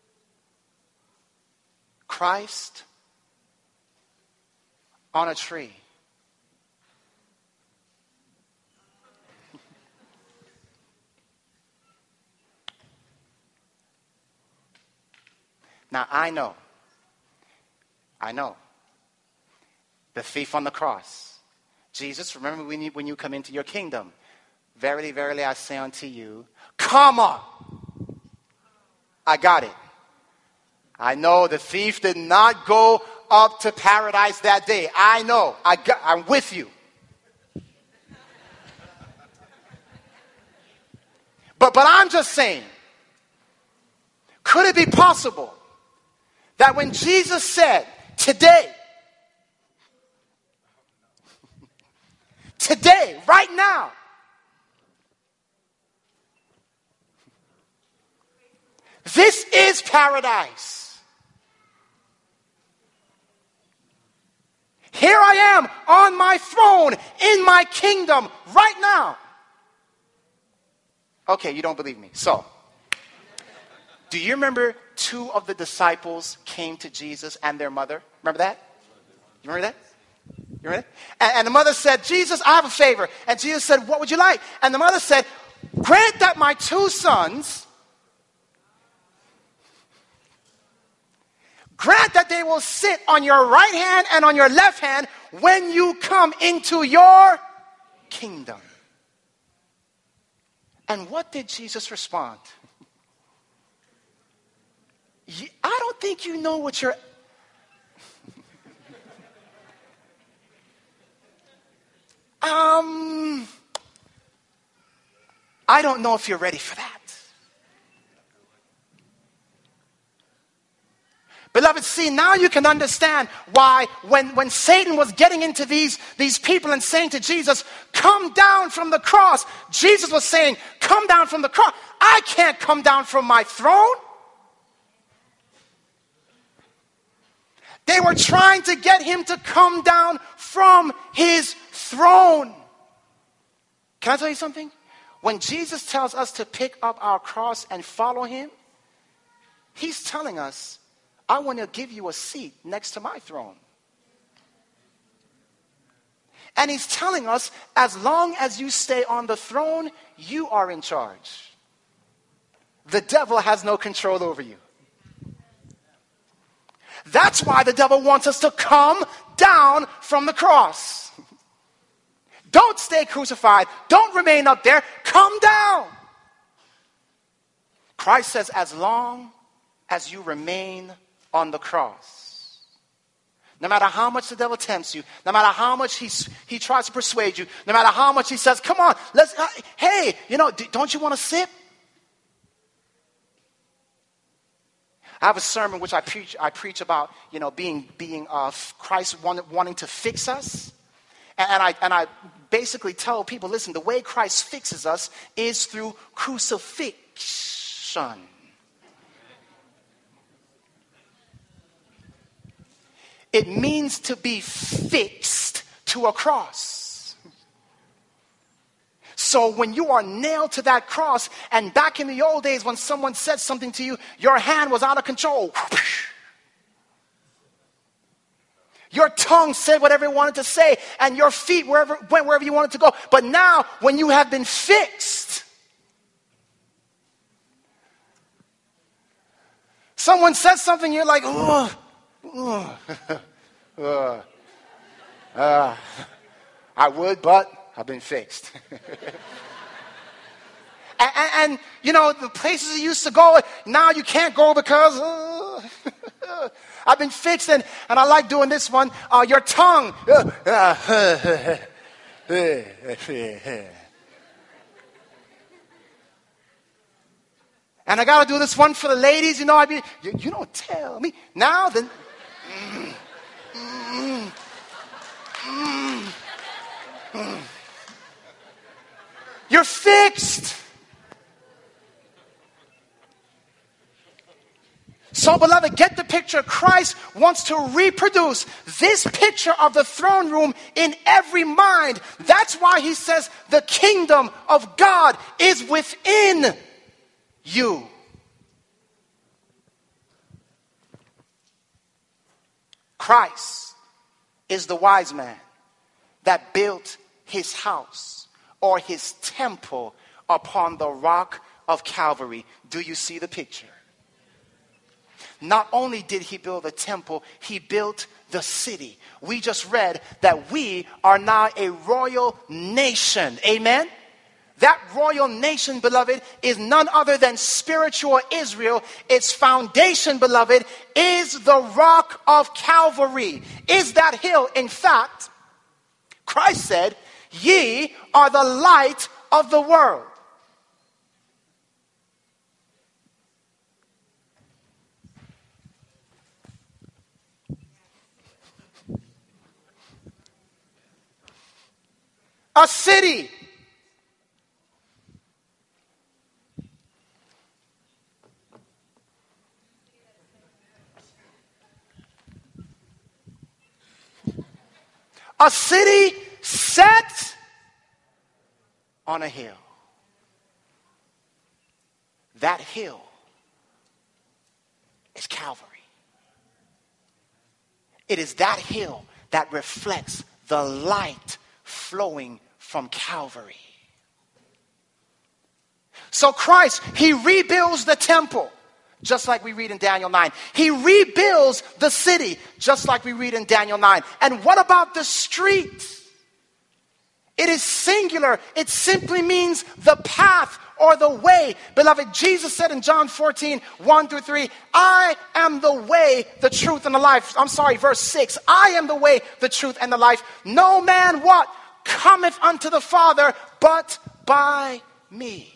Christ on a tree. Now I know, I know, the thief on the cross. Jesus, remember when you, when you come into your kingdom, verily, verily, I say unto you, come on. I got it. I know the thief did not go up to paradise that day. I know. I got, I'm with you. But, but I'm just saying, could it be possible that when Jesus said, today, today, right now, this is paradise. Here I am on my throne in my kingdom right now. Okay, you don't believe me. So, do you remember two of the disciples came to Jesus and their mother? Remember that? You remember that? You remember that? And, and the mother said, Jesus, I have a favor. And Jesus said, what would you like? And the mother said, grant that my two sons, grant that they will sit on your right hand and on your left hand when you come into your kingdom. And what did Jesus respond? I don't think you know what you're... um, I don't know if you're ready for that. Beloved, see, now you can understand why when, when Satan was getting into these, these people and saying to Jesus, come down from the cross, Jesus was saying, come down from the cross. I can't come down from my throne. They were trying to get him to come down from his throne. Can I tell you something? When Jesus tells us to pick up our cross and follow him, he's telling us, I want to give you a seat next to my throne. And he's telling us, as long as you stay on the throne, you are in charge. The devil has no control over you. That's why the devil wants us to come down from the cross. Don't stay crucified. Don't remain up there. Come down. Christ says, as long as you remain on the cross, no matter how much the devil tempts you, no matter how much he, he tries to persuade you, no matter how much he says, come on, let's, uh, hey, you know, don't you want to sip? I have a sermon which I preach. I preach about, you know, being being uh, Christ wanted, wanting to fix us, and, and I and I basically tell people, listen, the way Christ fixes us is through crucifixion. It means to be fixed to a cross. So when you are nailed to that cross, and back in the old days when someone said something to you, your hand was out of control. Your tongue said whatever it wanted to say, and your feet wherever, went wherever you wanted to go. But now, when you have been fixed, someone says something, you're like, oh, oh. uh, uh, I would, but I've been fixed. and, and, and, you know, the places you used to go, now you can't go because... Uh, I've been fixed, and, and I like doing this one. Uh, your tongue. and I got to do this one for the ladies. You know, I mean, you, you don't tell me. Now, then. Mm, mm, mm, mm. You're fixed. So, beloved, get the picture. Christ wants to reproduce this picture of the throne room in every mind. That's why he says the kingdom of God is within you. Christ is the wise man that built his house or his temple upon the rock of Calvary. Do you see the picture? Not only did he build a temple, he built the city. We just read that we are now a royal nation. Amen? That royal nation, beloved, is none other than spiritual Israel. Its foundation, beloved, is the rock of Calvary. Is that hill. In fact, Christ said, ye are the light of the world. A city. A city set on a hill. That hill is Calvary. It is that hill that reflects the light flowing from Calvary. So Christ, he rebuilds the temple, just like we read in Daniel nine. He rebuilds the city, just like we read in Daniel nine. And what about the street? It is singular. It simply means the path or the way. Beloved, Jesus said in John fourteen, one through three, I am the way, the truth, and the life. I'm sorry, verse six. I am the way, the truth, and the life. No man what? Cometh unto the Father, but by me.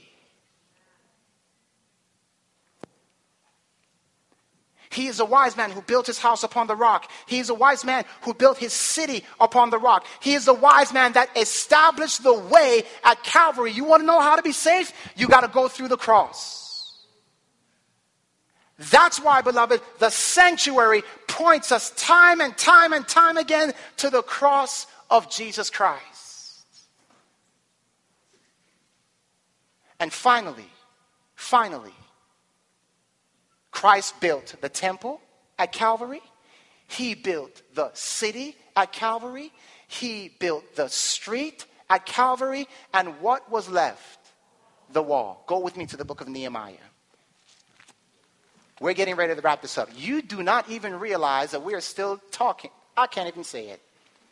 He is a wise man who built his house upon the rock. He is a wise man who built his city upon the rock. He is the wise man that established the way at Calvary. You want to know how to be safe? You got to go through the cross. That's why, beloved, the sanctuary points us time and time and time again to the cross of Jesus Christ. And finally, finally, Christ built the temple at Calvary. He built the city at Calvary. He built the street at Calvary. And what was left? The wall. Go with me to the book of Nehemiah. We're getting ready to wrap this up. You do not even realize that we are still talking. I can't even say it.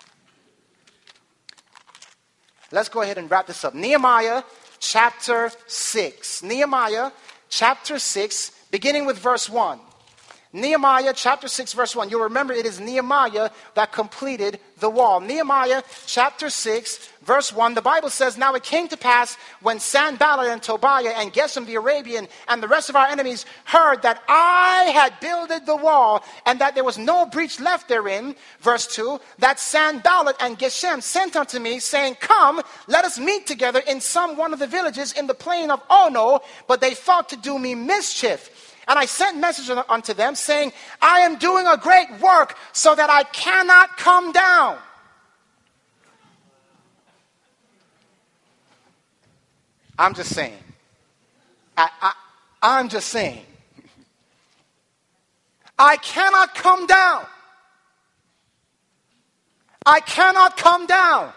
Let's go ahead and wrap this up. Nehemiah chapter six. Nehemiah chapter six, beginning with verse one. Nehemiah chapter six, verse one. You'll remember it is Nehemiah that completed the wall. Nehemiah chapter six, verse one. The Bible says, now it came to pass when Sanballat and Tobiah and Geshem the Arabian and the rest of our enemies heard that I had builded the wall and that there was no breach left therein. Verse two. That Sanballat and Geshem sent unto me, saying, come, let us meet together in some one of the villages in the plain of Ono. But they thought to do me mischief. And I sent messages unto them, saying, I am doing a great work, so that I cannot come down. I'm just saying. I, I, I'm just saying. I cannot come down. I cannot come down.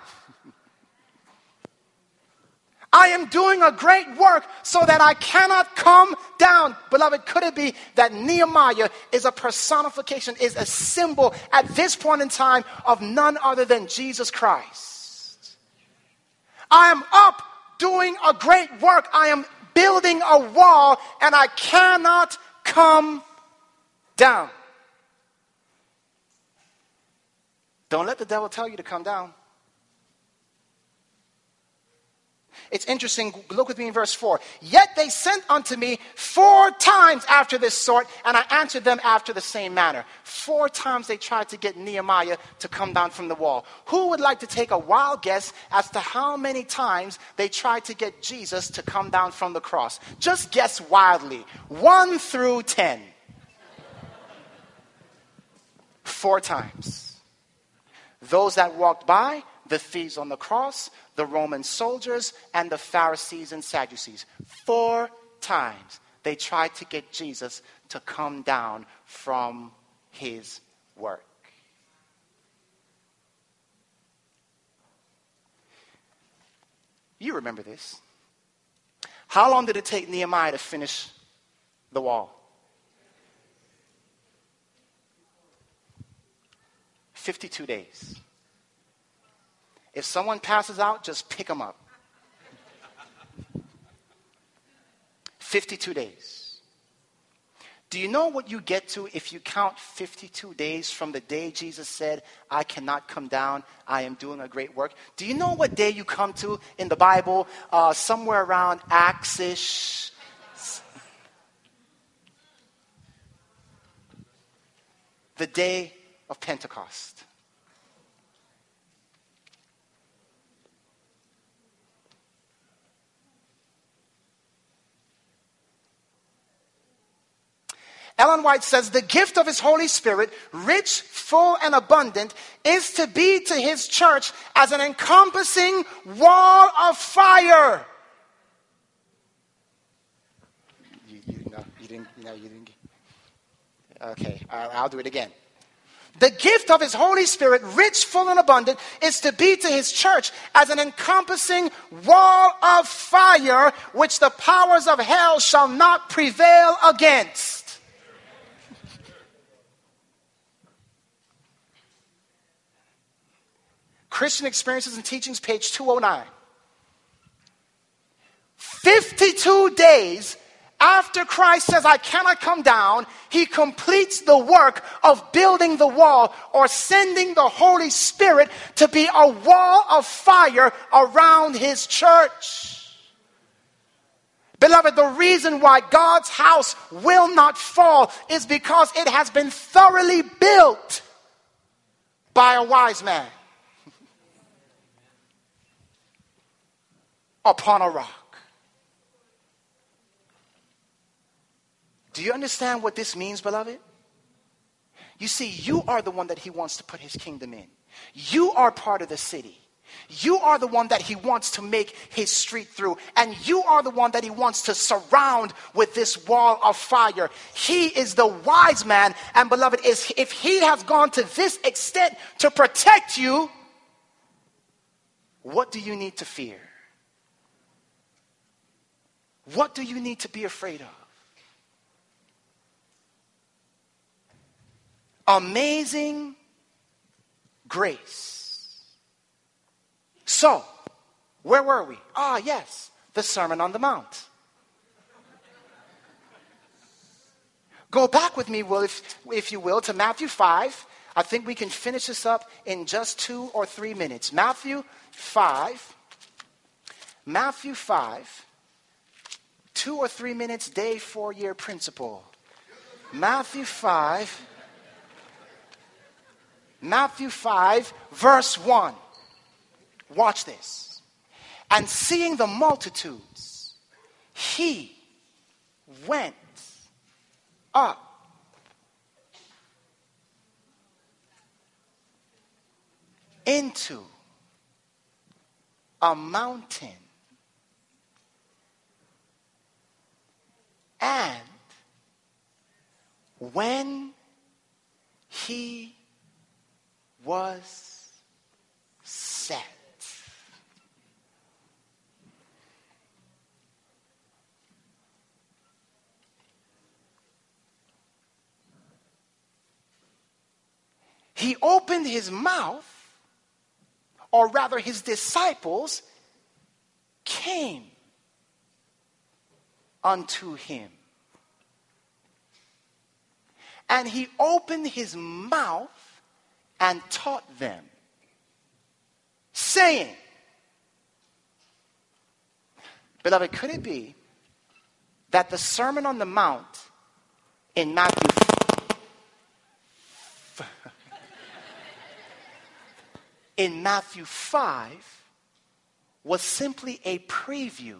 I am doing a great work so that I cannot come down. Beloved, could it be that Nehemiah is a personification, is a symbol at this point in time of none other than Jesus Christ? I am up doing a great work. I am building a wall and I cannot come down. Don't let the devil tell you to come down. It's interesting. Look with me in verse four. Yet they sent unto me four times after this sort, and I answered them after the same manner. Four times they tried to get Nehemiah to come down from the wall. Who would like to take a wild guess as to how many times they tried to get Jesus to come down from the cross? Just guess wildly. One through ten. Four times. Those that walked by, the thieves on the cross, the Roman soldiers, and the Pharisees and Sadducees. Four times they tried to get Jesus to come down from his work. You remember this. How long did it take Nehemiah to finish the wall? fifty-two days. If someone passes out, just pick them up. fifty-two days. Do you know what you get to if you count fifty-two days from the day Jesus said, I cannot come down, I am doing a great work? Do you know what day you come to in the Bible? Uh, somewhere around Acts-ish. The day of Pentecost. Ellen White says, the gift of his Holy Spirit, rich, full, and abundant, is to be to his church as an encompassing wall of fire. You, you, no, you didn't, no, you didn't. Okay, I'll, I'll do it again. The gift of his Holy Spirit, rich, full, and abundant, is to be to his church as an encompassing wall of fire, which the powers of hell shall not prevail against. Christian Experiences and Teachings, page two oh nine. fifty-two days after Christ says, I cannot come down, he completes the work of building the wall or sending the Holy Spirit to be a wall of fire around his church. Beloved, the reason why God's house will not fall is because it has been thoroughly built by a wise man. Upon a rock. Do you understand what this means, beloved? You see, you are the one that he wants to put his kingdom in. You are part of the city. You are the one that he wants to make his street through. And you are the one that he wants to surround with this wall of fire. He is the wise man. And beloved, is if he has gone to this extent to protect you, what do you need to fear? What do you need to be afraid of? Amazing grace. So, where were we? Ah, yes, the Sermon on the Mount. Go back with me, will, if, if you will, to Matthew five. I think we can finish this up in just two or three minutes. Matthew five. Matthew five. Two or three minutes, day, four-year principle. Matthew five. Matthew five, verse one. Watch this. And seeing the multitudes, he went up into a mountain And when he was set. He opened his mouth, or rather his disciples came unto him. And he opened his mouth and taught them, saying, beloved, could it be that the Sermon on the Mount in Matthew in Matthew five was simply a preview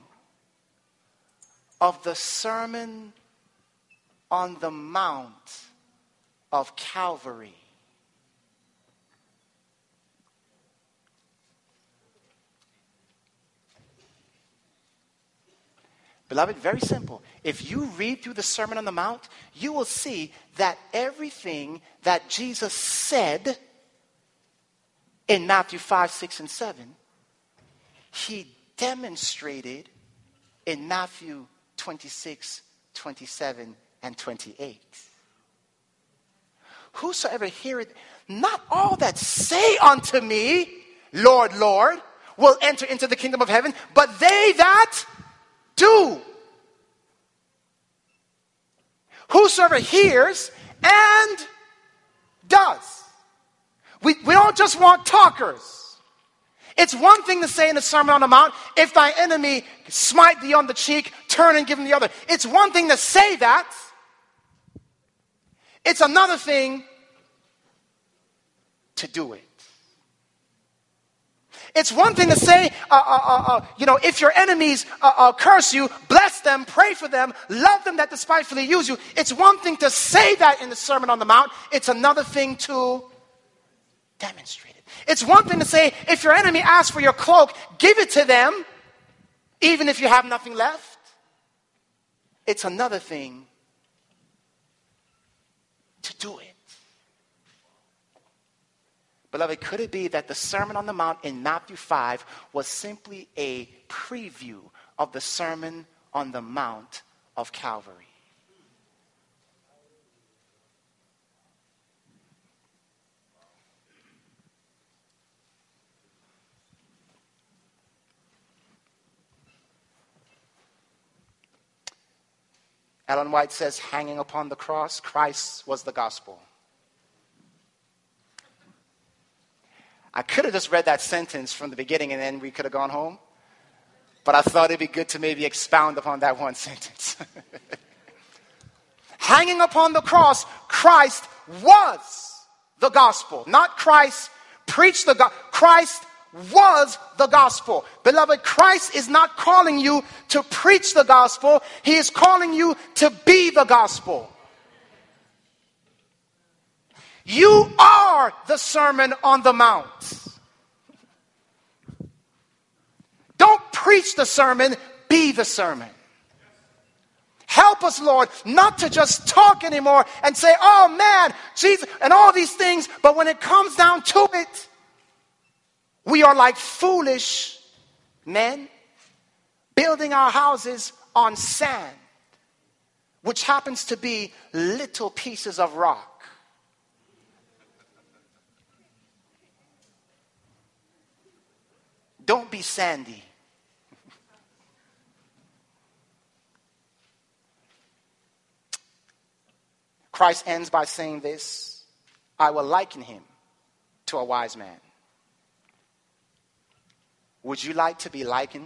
of the Sermon on the Mount of Calvary? Beloved, very simple. If you read through the Sermon on the Mount, you will see that everything that Jesus said in Matthew five, six, and seven, he demonstrated in Matthew twenty-six, twenty-seven, and twenty-eight. Whosoever heareth not all that say unto me, Lord, Lord, will enter into the kingdom of heaven, but they that do. Whosoever hears and does. We, we don't just want talkers. It's one thing to say in the Sermon on the Mount, if thy enemy smite thee on the cheek, turn and give him the other. It's one thing to say that. It's another thing to do it. It's one thing to say, uh, uh, uh, uh, you know, if your enemies uh, uh, curse you, bless them, pray for them, love them that despitefully use you. It's one thing to say that in the Sermon on the Mount. It's another thing to demonstrate it. It's one thing to say, if your enemy asks for your cloak, give it to them, even if you have nothing left. It's another thing to do it. Beloved, could it be that the Sermon on the Mount in Matthew five was simply a preview of the Sermon on the Mount of Calvary? Ellen White says, hanging upon the cross, Christ was the gospel. I could have just read that sentence from the beginning and then we could have gone home. But I thought it'd be good to maybe expound upon that one sentence. Hanging upon the cross, Christ was the gospel. Not Christ preached the gospel. Christ was the gospel. Beloved, Christ is not calling you to preach the gospel. He is calling you to be the gospel. You are the Sermon on the Mount. Don't preach the sermon, be the sermon. Help us, Lord, not to just talk anymore and say, oh man, Jesus, and all these things, but when it comes down to it, we are like foolish men building our houses on sand, which happens to be little pieces of rock. Don't be sandy. Christ ends by saying this, I will liken him to a wise man. Would you like to be likened?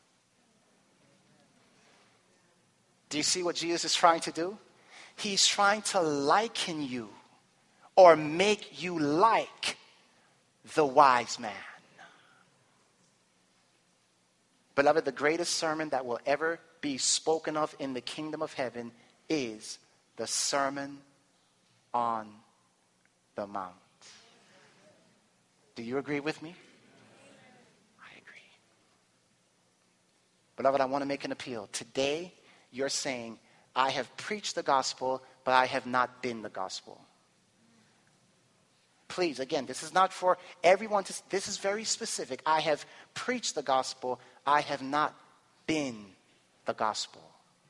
Do you see what Jesus is trying to do? He's trying to liken you or make you like the wise man. Beloved, the greatest sermon that will ever be spoken of in the kingdom of heaven is the Sermon on the Mount. Do you agree with me? I agree. Beloved, I want to make an appeal. Today, you're saying, I have preached the gospel, but I have not been the gospel. Please, again, this is not for everyone. To, this is very specific. I have preached the gospel. I have not been the gospel.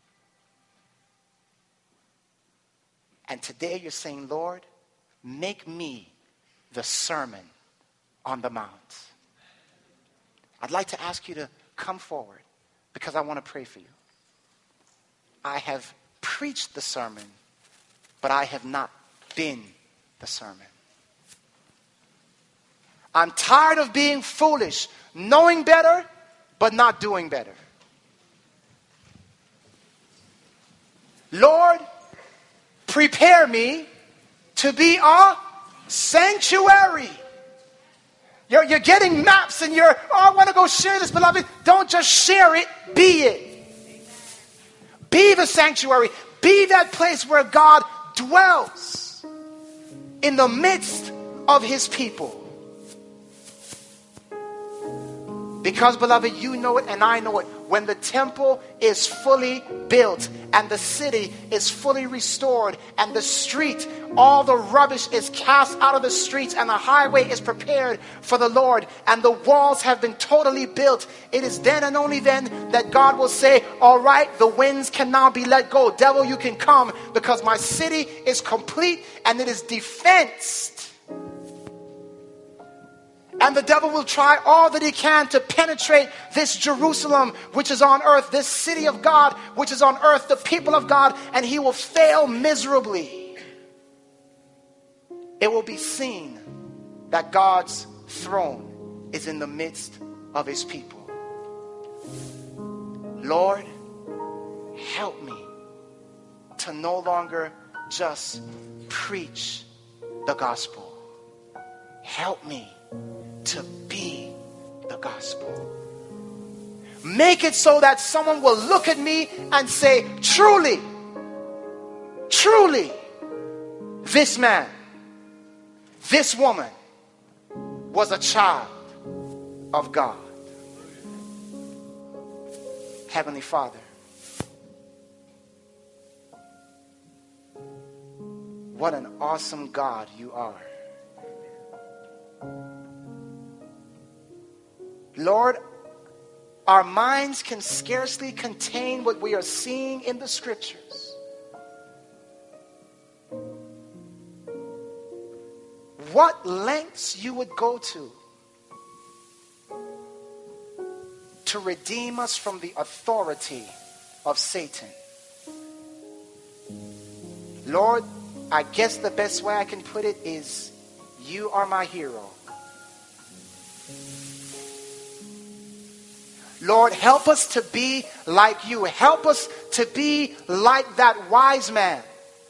And today you're saying, Lord, make me the Sermon on the Mount. I'd like to ask you to come forward because I want to pray for you. I have preached the sermon, but I have not been the sermon. I'm tired of being foolish, knowing better, but not doing better. Lord, prepare me to be a sanctuary. You're, you're getting maps and you're, oh, I want to go share this, beloved. Don't just share it, be it. Be the sanctuary. Be that place where God dwells in the midst of his people. Because, beloved, you know it and I know it. When the temple is fully built and the city is fully restored and the street, all the rubbish is cast out of the streets and the highway is prepared for the Lord and the walls have been totally built, it is then and only then that God will say, all right, the winds can now be let go. Devil, you can come because my city is complete and it is defensed. And the devil will try all that he can to penetrate this Jerusalem, which is on earth, this city of God, which is on earth, the people of God, and he will fail miserably. It will be seen that God's throne is in the midst of his people. Lord, help me to no longer just preach the gospel. Help me to be the gospel. Make it so that someone will look at me and say, truly, truly, this man, this woman was a child of God. Heavenly Father, what an awesome God you are. Lord, our minds can scarcely contain what we are seeing in the scriptures. What lengths you would go to to redeem us from the authority of Satan. Lord, I guess the best way I can put it is, you are my hero. Lord, help us to be like you. Help us to be like that wise man.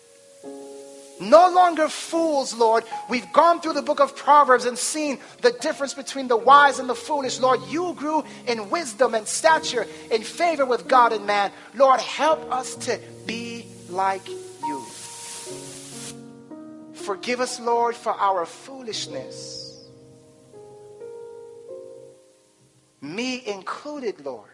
No longer fools, Lord. We've gone through the book of Proverbs and seen the difference between the wise and the foolish. Lord, you grew in wisdom and stature, in favor with God and man. Lord, help us to be like you. Forgive us, Lord, for our foolishness. Me included, Lord.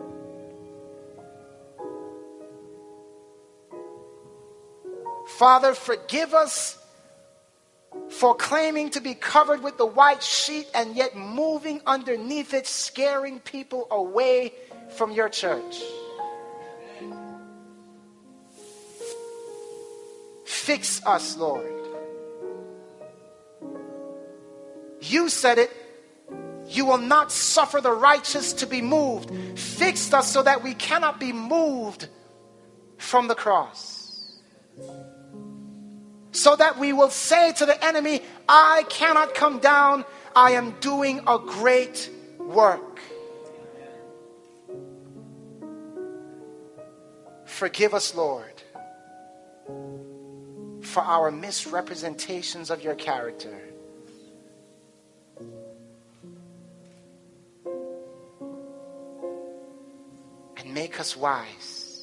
Father, forgive us for claiming to be covered with the white sheet and yet moving underneath it, scaring people away from your church. Fix us, Lord. You said it. You will not suffer the righteous to be moved. Fix us so that we cannot be moved from the cross. So that we will say to the enemy, I cannot come down. I am doing a great work. Forgive us, Lord, for our misrepresentations of your character. And make us wise.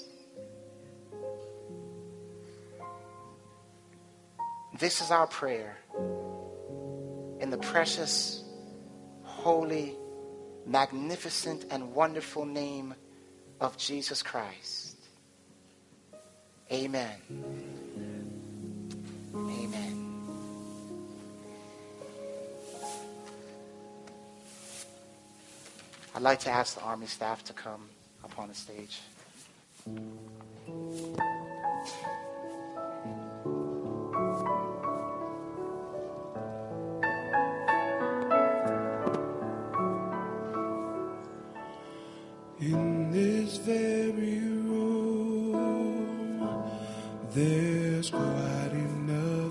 This is our prayer. In the precious, holy, magnificent, and wonderful name of Jesus Christ. Amen. Amen. I'd like to ask the Army staff to come up on the stage. In this very room, there's quite enough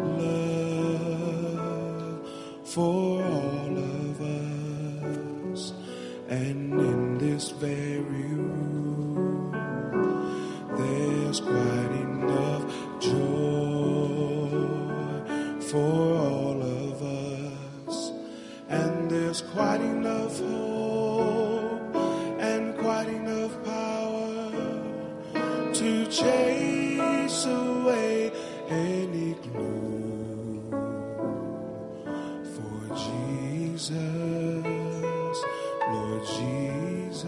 love for all of us. And in this very room, there's quite enough joy for all of us. And there's quite enough hope and quite enough power to chase away any gloom. For Jesus, Lord Jesus,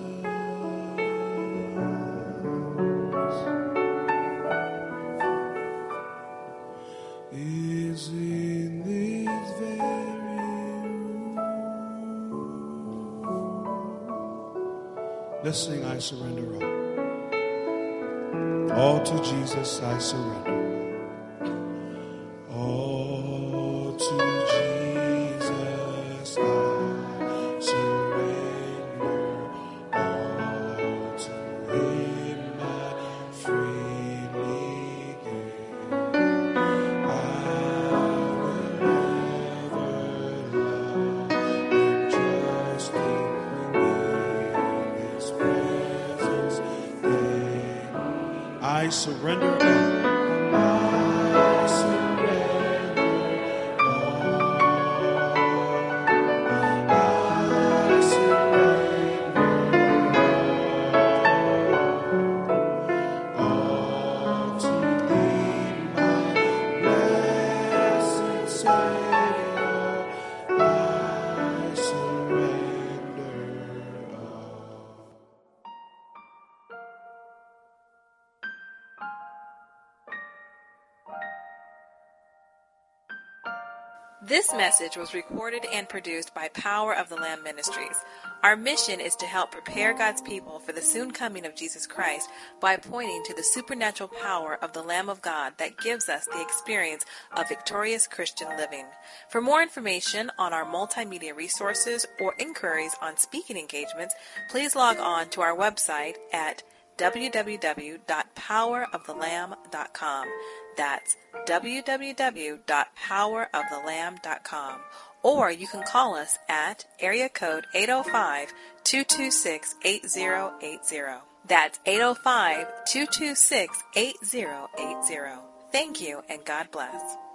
is in this very room. Let's sing, I surrender all. All to Jesus I surrender. All to Jesus I surrender. All to Him I freely give. I will ever love and trust in His presence day. I surrender all. I surrender all. I surrender all to Thee, my blessed Savior. I surrender all. This message was recorded and produced by Power of the Lamb Ministries. Our mission is to help prepare God's people for the soon coming of Jesus Christ by pointing to the supernatural power of the Lamb of God that gives us the experience of victorious Christian living. For more information on our multimedia resources or inquiries on speaking engagements, please log on to our website at w w w dot power of the lamb dot com. That's w w w dot power of the lamb dot com. Or you can call us at area code eight oh five, two two six, eight oh eight oh. That's eight oh five, two two six, eight oh eight oh. Thank you and God bless.